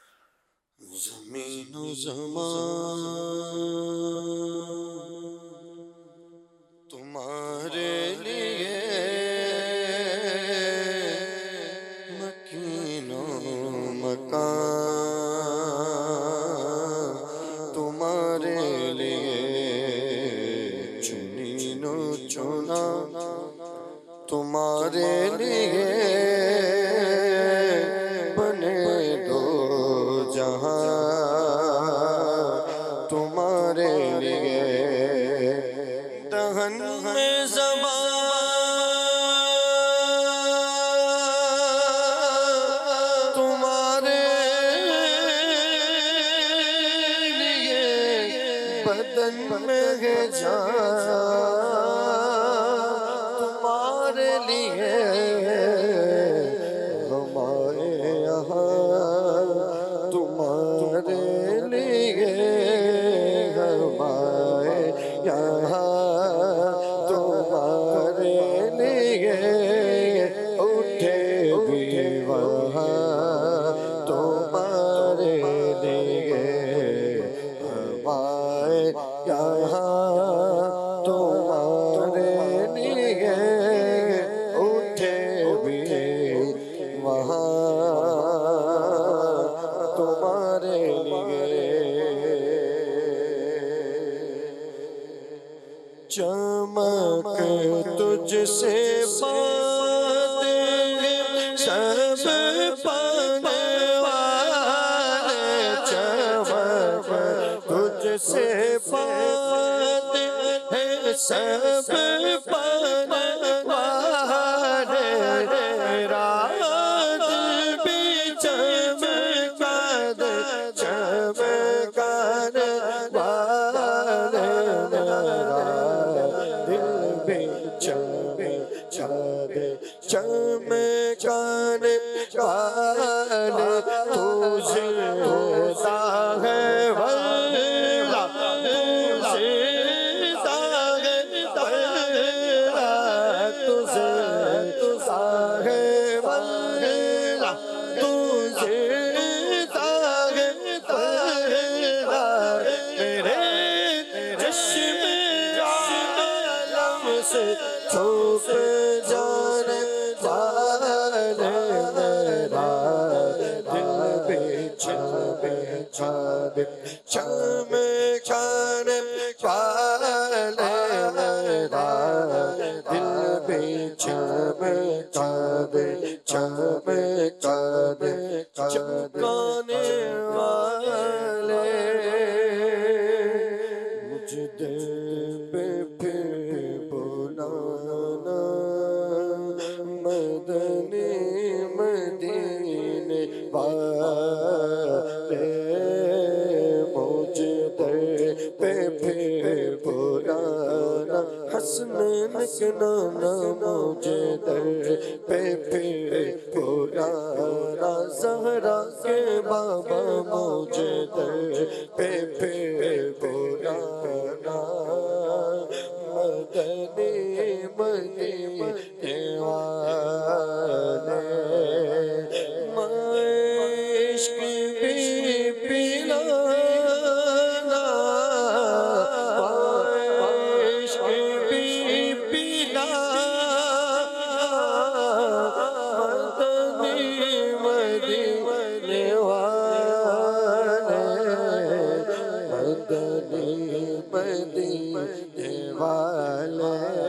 زمین و زمان تمہارے لیے مکین و مکان تمہارے لیے چنین و چنا تمہارے لیے بنے دو جہاں تمہارے لیے دہن میں زبان تمہارے لیے بدن میں ہے جان تمہارے لیے ہمارے یہاں تمہارے لیے ہمارے یہاں تمہارے لیے اٹھے بھی وہاں تمہارے لیے ہمارے یہاں تمہارے لیے اٹھے بھی وہاں تمہارے لیے چمک تجھ سے پاتے ہیں سب پانے والے چمک تجھ سے پاتے ہیں سب پانے والے رات بھی چمکا دے چمکانے والے دل بھی چمکا دے چمکانے والے تو زندہ ہے واللہ تو زندہ ہے واللہ تو زندہ ہے واللہ تو زندہ ہے واللہ میرے چشم عالم سے چھپ جانے والے میرا دل بھی چمکا دے چمکانے والے میرا دل بھی چمکا دے چمکا دے چمکانے والے مجھ دل پہ پھر بلانا مدنی مدینے والے مجھ دل پہ پھر بلانا حسنین کے نانا مجھ دل پہ پھر بلانا زہرا کے بابا مجھ دل پہ پھر بلانا مدنی مدینے والے عشق بھی پلانا عشق بھی پلانا مدنی مدینے والے مدنی مدینے والے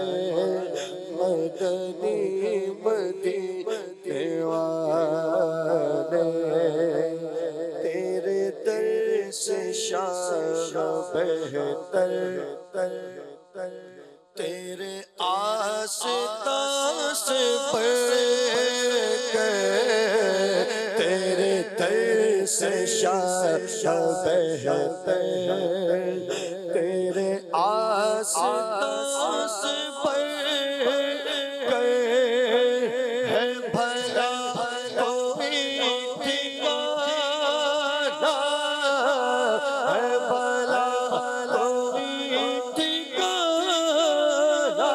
مدنی مدینے والے تیرے در سے بہتر تیرے آستان سے بڑھ کر تیرے در سے شاہ بہتر تیرے آستان سے بڑھ کر ہے بھلا کوئی ٹھکانہ ہے بھلا کوئی ٹھکانہ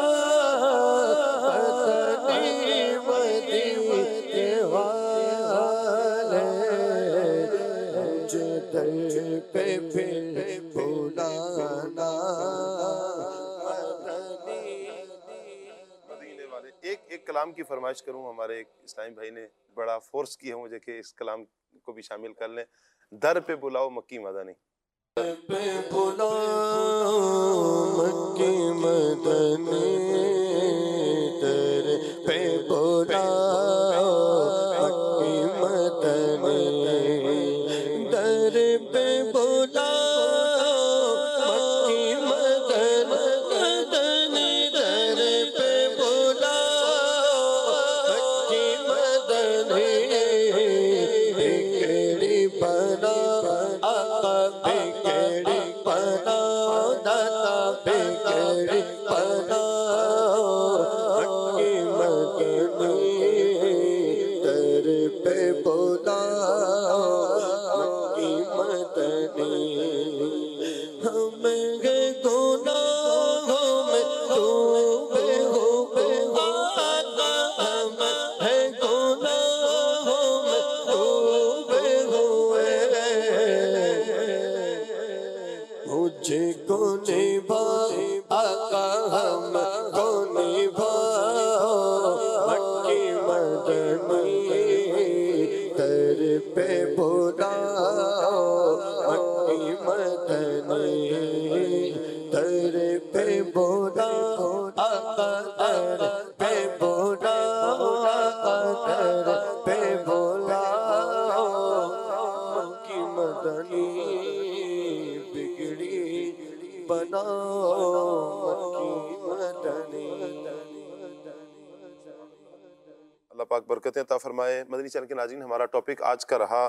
مدنی مدینے والے مجھے در پہ پھر بلانا مدینے والے۔ ایک کلام کی فرمائش کروں، ہمارے ایک اسلامی بھائی نے بڑا فورس کی ہے مجھے کہ اس کلام کو بھی شامل کر لیں۔ در پہ بلاؤ مکی مدنی، در پہ بلاؤ مکی مدنی، در پہ بلاؤ مکی مدنی، در پہ بلاؤ مکی مدنی، در پہ بلاؤ مکی مدنی، بگڑی بنا آقا بگڑی بنا داتا بگڑی بنا مکی مدنی، در پہ بلاؤ مکی مدنی، ہمیں گناہوں میں ڈوبے ہوئے آقا، ہمیں گناہوں میں ڈوبے ہوئے، مجھے کو نبھاؤ آقا ہم کو نبھاؤ مکی مدنی، در پہ بلاؤ مکی مدنی، در پہ بلاؤ آقا، در پہ بلاؤ آقا، در پہ بلاؤ مکی مدنی، بگڑی بناؤ مکی مدنی۔ اللہ پاک برکتیں عطا فرمائے۔ مدنی چینل کے ناظرین، ہمارا ٹاپک آج کا رہا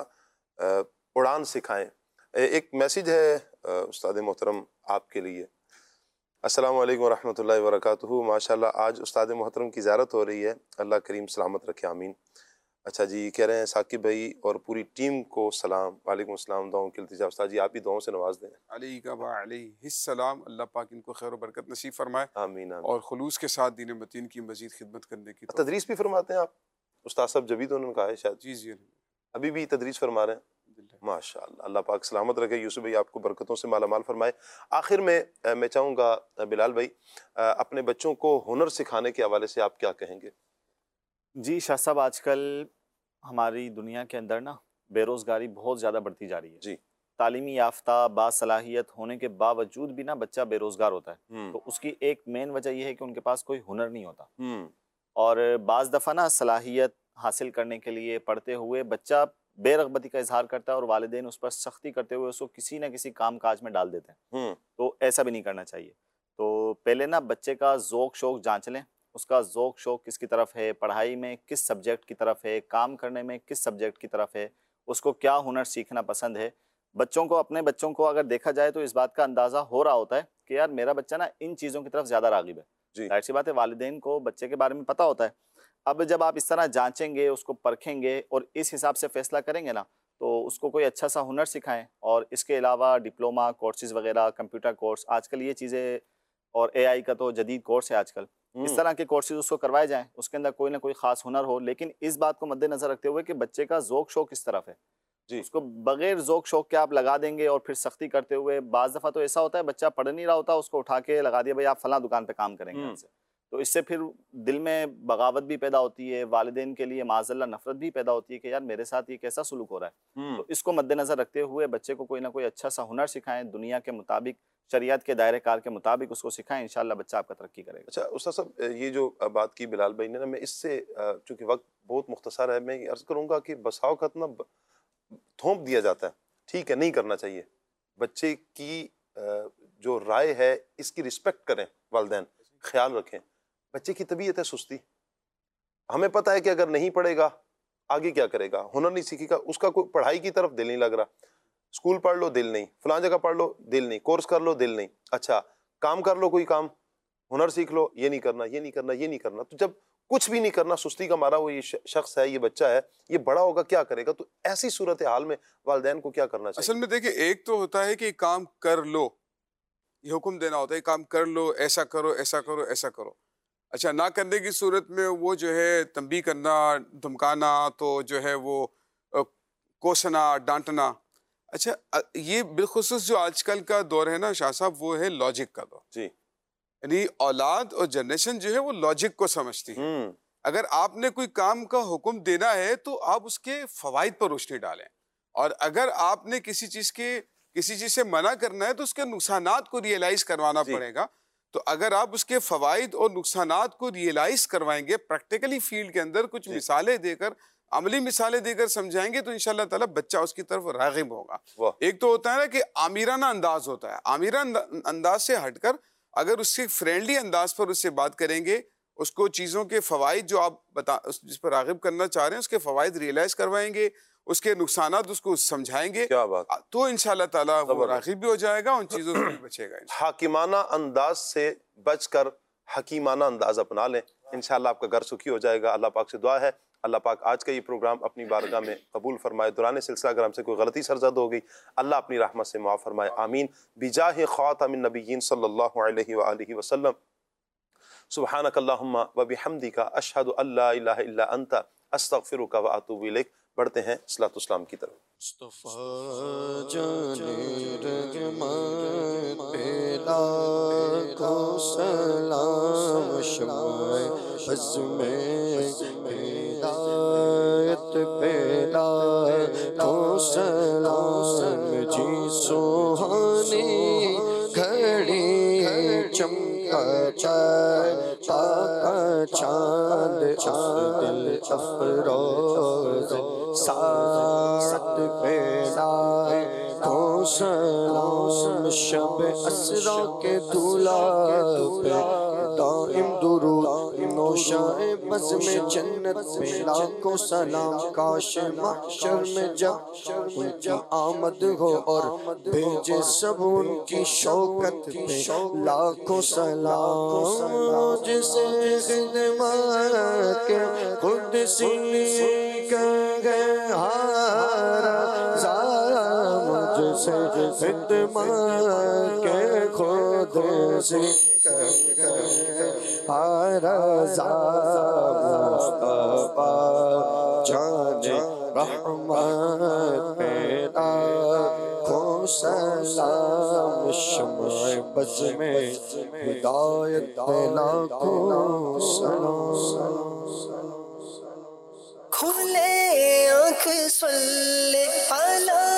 اڑان سکھائیں۔ ایک میسیج ہے استاد محترم آپ کے لیے۔ السلام علیکم ورحمۃ اللہ وبرکاتہ۔ ماشاءاللہ آج استاد محترم کی زیارت ہو رہی ہے، اللہ کریم سلامت رکھے، آمین۔ اچھا جی، کہہ رہے ہیں ثاقب بھائی اور پوری ٹیم کو سلام۔ وعلیکم السلام، دعاؤں کی التجا۔ استاد جی آپ بھی دعاؤں سے نواز دیں۔ علیہ علیہ السلام، اللہ پاک ان کو خیر و برکت نصیب فرمائے، آمین آمین۔ اور خلوص کے ساتھ دین متین کی مزید خدمت کرنے کی تدریس بھی فرماتے ہیں آپ؟ استاد صاحب جبھی تو انہوں نے کہا ہے شاید۔ جی جی، ابھی بھی تدریس فرما رہے ہیں؟ ماشاء اللہ، اللہ پاک سلامت رکھے۔ یوسف بھائی آپ کو برکتوں سے مالا مال فرمائے۔ آخر میں چاہوں گا بلال بھائی، اپنے بچوں کو ہنر سکھانے کے حوالے سے آپ کیا کہیں گے؟ جی شاہ صاحب، آج کل ہماری دنیا کے اندر نا بے روزگاری بہت زیادہ بڑھتی جا رہی ہے۔ جی، تعلیمی یافتہ باصلاحیت ہونے کے باوجود بھی نا بچہ بے روزگار ہوتا ہے، تو اس کی ایک مین وجہ یہ ہے کہ ان کے پاس کوئی ہنر نہیں ہوتا، اور بعض دفعہ نا صلاحیت حاصل کرنے کے لیے پڑھتے ہوئے بچہ بے رغبتی کا اظہار کرتا ہے اور والدین اس پر سختی کرتے ہوئے اس کو کسی نہ کسی کام کاج میں ڈال دیتے ہیں، تو ایسا بھی نہیں کرنا چاہیے۔ تو پہلے نا بچے کا ذوق شوق جانچ لیں، اس کا ذوق شوق کس کی طرف ہے، پڑھائی میں کس سبجیکٹ کی طرف ہے، کام کرنے میں کس سبجیکٹ کی طرف ہے، اس کو کیا ہنر سیکھنا پسند ہے۔ بچوں کو، اپنے بچوں کو اگر دیکھا جائے تو اس بات کا اندازہ ہو رہا ہوتا ہے کہ یار میرا بچہ نا ان چیزوں کی طرف زیادہ راغب ہے۔ ظاہر سی بات ہے، والدین کو بچے کے بارے میں پتہ ہوتا ہے۔ اب جب آپ اس طرح جانچیں گے، اس کو پرکھیں گے اور اس حساب سے فیصلہ کریں گے نا، تو اس کو کوئی اچھا سا ہنر سکھائیں، اور اس کے علاوہ ڈپلوما کورسز وغیرہ، کمپیوٹر کورس، آج کل یہ چیزیں، اور اے آئی کا تو جدید کورس ہے آج کل، اس طرح کے کورسز اس کو کروائے جائیں، اس کے اندر کوئی نہ کوئی خاص ہنر ہو، لیکن اس بات کو مد نظر رکھتے ہوئے کہ بچے کا ذوق شوق کس طرف ہے۔ اس کو بغیر ذوق شوق کے آپ لگا دیں گے اور پھر سختی کرتے ہوئے، بعض دفعہ تو ایسا ہوتا ہے بچہ پڑھ نہیں رہا ہوتا، اس کو اٹھا کے لگا دیا بھائی آپ فلاں دکان پہ کام کریں گے، تو اس سے پھر دل میں بغاوت بھی پیدا ہوتی ہے، والدین کے لیے معاذ اللہ نفرت بھی پیدا ہوتی ہے کہ یار میرے ساتھ یہ کیسا سلوک ہو رہا ہے۔ تو اس کو مد نظر رکھتے ہوئے بچے کو کوئی نہ کوئی اچھا سا ہنر سکھائیں، دنیا کے مطابق، شریعت کے دائرے کار کے مطابق اس کو سکھائیں، انشاءاللہ بچہ آپ کا ترقی کرے گا۔ اچھا استاد صاحب، یہ جو بات کی بلال بھائی نے نا، میں اس سے چونکہ وقت بہت مختصر ہے، میں یہ عرض کروں گا کہ بسا اوقات نا تھوپ دیا جاتا ہے، ٹھیک ہے نہیں کرنا چاہیے، بچے کی جو رائے ہے اس کی رسپیکٹ کریں والدین، خیال رکھیں. بچے کی طبیعت ہے سستی، ہمیں پتہ ہے کہ اگر نہیں پڑھے گا آگے کیا کرے گا، ہنر نہیں سیکھے گا، اس کا کوئی پڑھائی کی طرف دل نہیں لگ رہا. اسکول پڑھ لو دل نہیں، فلاں جگہ پڑھ لو دل نہیں، کورس کر لو دل نہیں، اچھا کام کر لو کوئی کام، ہنر سیکھ لو، یہ نہیں کرنا یہ نہیں کرنا یہ نہیں کرنا. تو جب کچھ بھی نہیں کرنا، سستی کا مارا وہ یہ شخص ہے، یہ بچہ ہے، یہ بڑا ہوگا کیا کرے گا؟ تو ایسی صورتحال میں والدین کو کیا کرنا چاہیے؟ اصل میں دیکھیں، ایک تو ہوتا ہے کہ کام کر لو، یہ حکم دینا ہوتا ہے کام کر لو، ایسا کرو ایسا کرو ایسا کرو. اچھا نہ کرنے کی صورت میں وہ جو ہے تنبیہ کرنا، دھمکانا، تو جو ہے وہ کوسنا، ڈانٹنا. اچھا یہ بالخصوص جو آج کل کا دور ہے نا شاہ صاحب، وہ ہے لاجک کا دور. جی، یعنی اولاد اور جنریشن جو ہے وہ لاجک کو سمجھتی ہے. اگر آپ نے کوئی کام کا حکم دینا ہے تو آپ اس کے فوائد پر روشنی ڈالیں، اور اگر آپ نے کسی چیز سے منع کرنا ہے تو اس کے نقصانات کو ریئلائز کروانا پڑے گا. تو اگر آپ اس کے فوائد اور نقصانات کو ریئلائز کروائیں گے پریکٹیکلی فیلڈ کے اندر، کچھ مثالیں دے کر، عملی مثالیں دے کر سمجھائیں گے، تو انشاءاللہ تعالیٰ بچہ اس کی طرف راغب ہوگا. ایک تو ہوتا ہے نا کہ آمیرانہ انداز ہوتا ہے، آمیرانہ انداز سے ہٹ کر اگر اس کے فرینڈلی انداز پر اس سے بات کریں گے، اس کو چیزوں کے فوائد جو آپ جس پر راغب کرنا چاہ رہے ہیں اس کے فوائد ریئلائز کروائیں گے، اس کے نقصانات اس کو سمجھائیں گے، کیا بات، تو انشاءاللہ تعالیٰ وہ راغب بھی ہو جائے گا، ان چیزوں سے بھی بچے گا. حاکمانہ انداز سے بچ کر حکیمانہ انداز اپنا لیں، انشاءاللہ آپ کا گھر سکھی ہو جائے گا. اللہ پاک سے دعا ہے اللہ پاک آج کا یہ پروگرام اپنی بارگاہ میں قبول فرمائے. دوران سلسلہ اگر ہم سے کوئی غلطی سرزد ہو گئی، اللہ اپنی رحمت سے معاف فرمائے. آمین. بجاہ خاتم النبیین صلی اللہ علیہ وآلہ وسلم. سبحانک اللہم وبحمدک اشہد ان لا الہ الا انت استغفرک واتوب الیک. بڑھتے ہیں صلاۃ والسلام کی طرف. مصطفیٰ جان رحمت پہ لاکھوں سلام، شمع عزم ہدایت پہ لاکھوں سلام. جی سوہانی گھڑی چمکا کا چاند، دل افروز ساعت پہ لاکھوں سلام. شب اسرا کے دھولا پہ دائم درود، نوشائے بزم جنت پہ لاکھوں سلام. کاش محشر میں جب ان کی آمد ہو اور بھیجے سب ان کی شوکت پہ لاکھوں سلام. جسے خدمت کے قدسی کہے ہارا جسے خدمت کے قدسی کہے ہارا مصطفیٰ جان رحمت پہ لاکھوں سلام. شمع بزم ہدایت پہ لاکھوں سلام. کھلے آنکھ صلی علی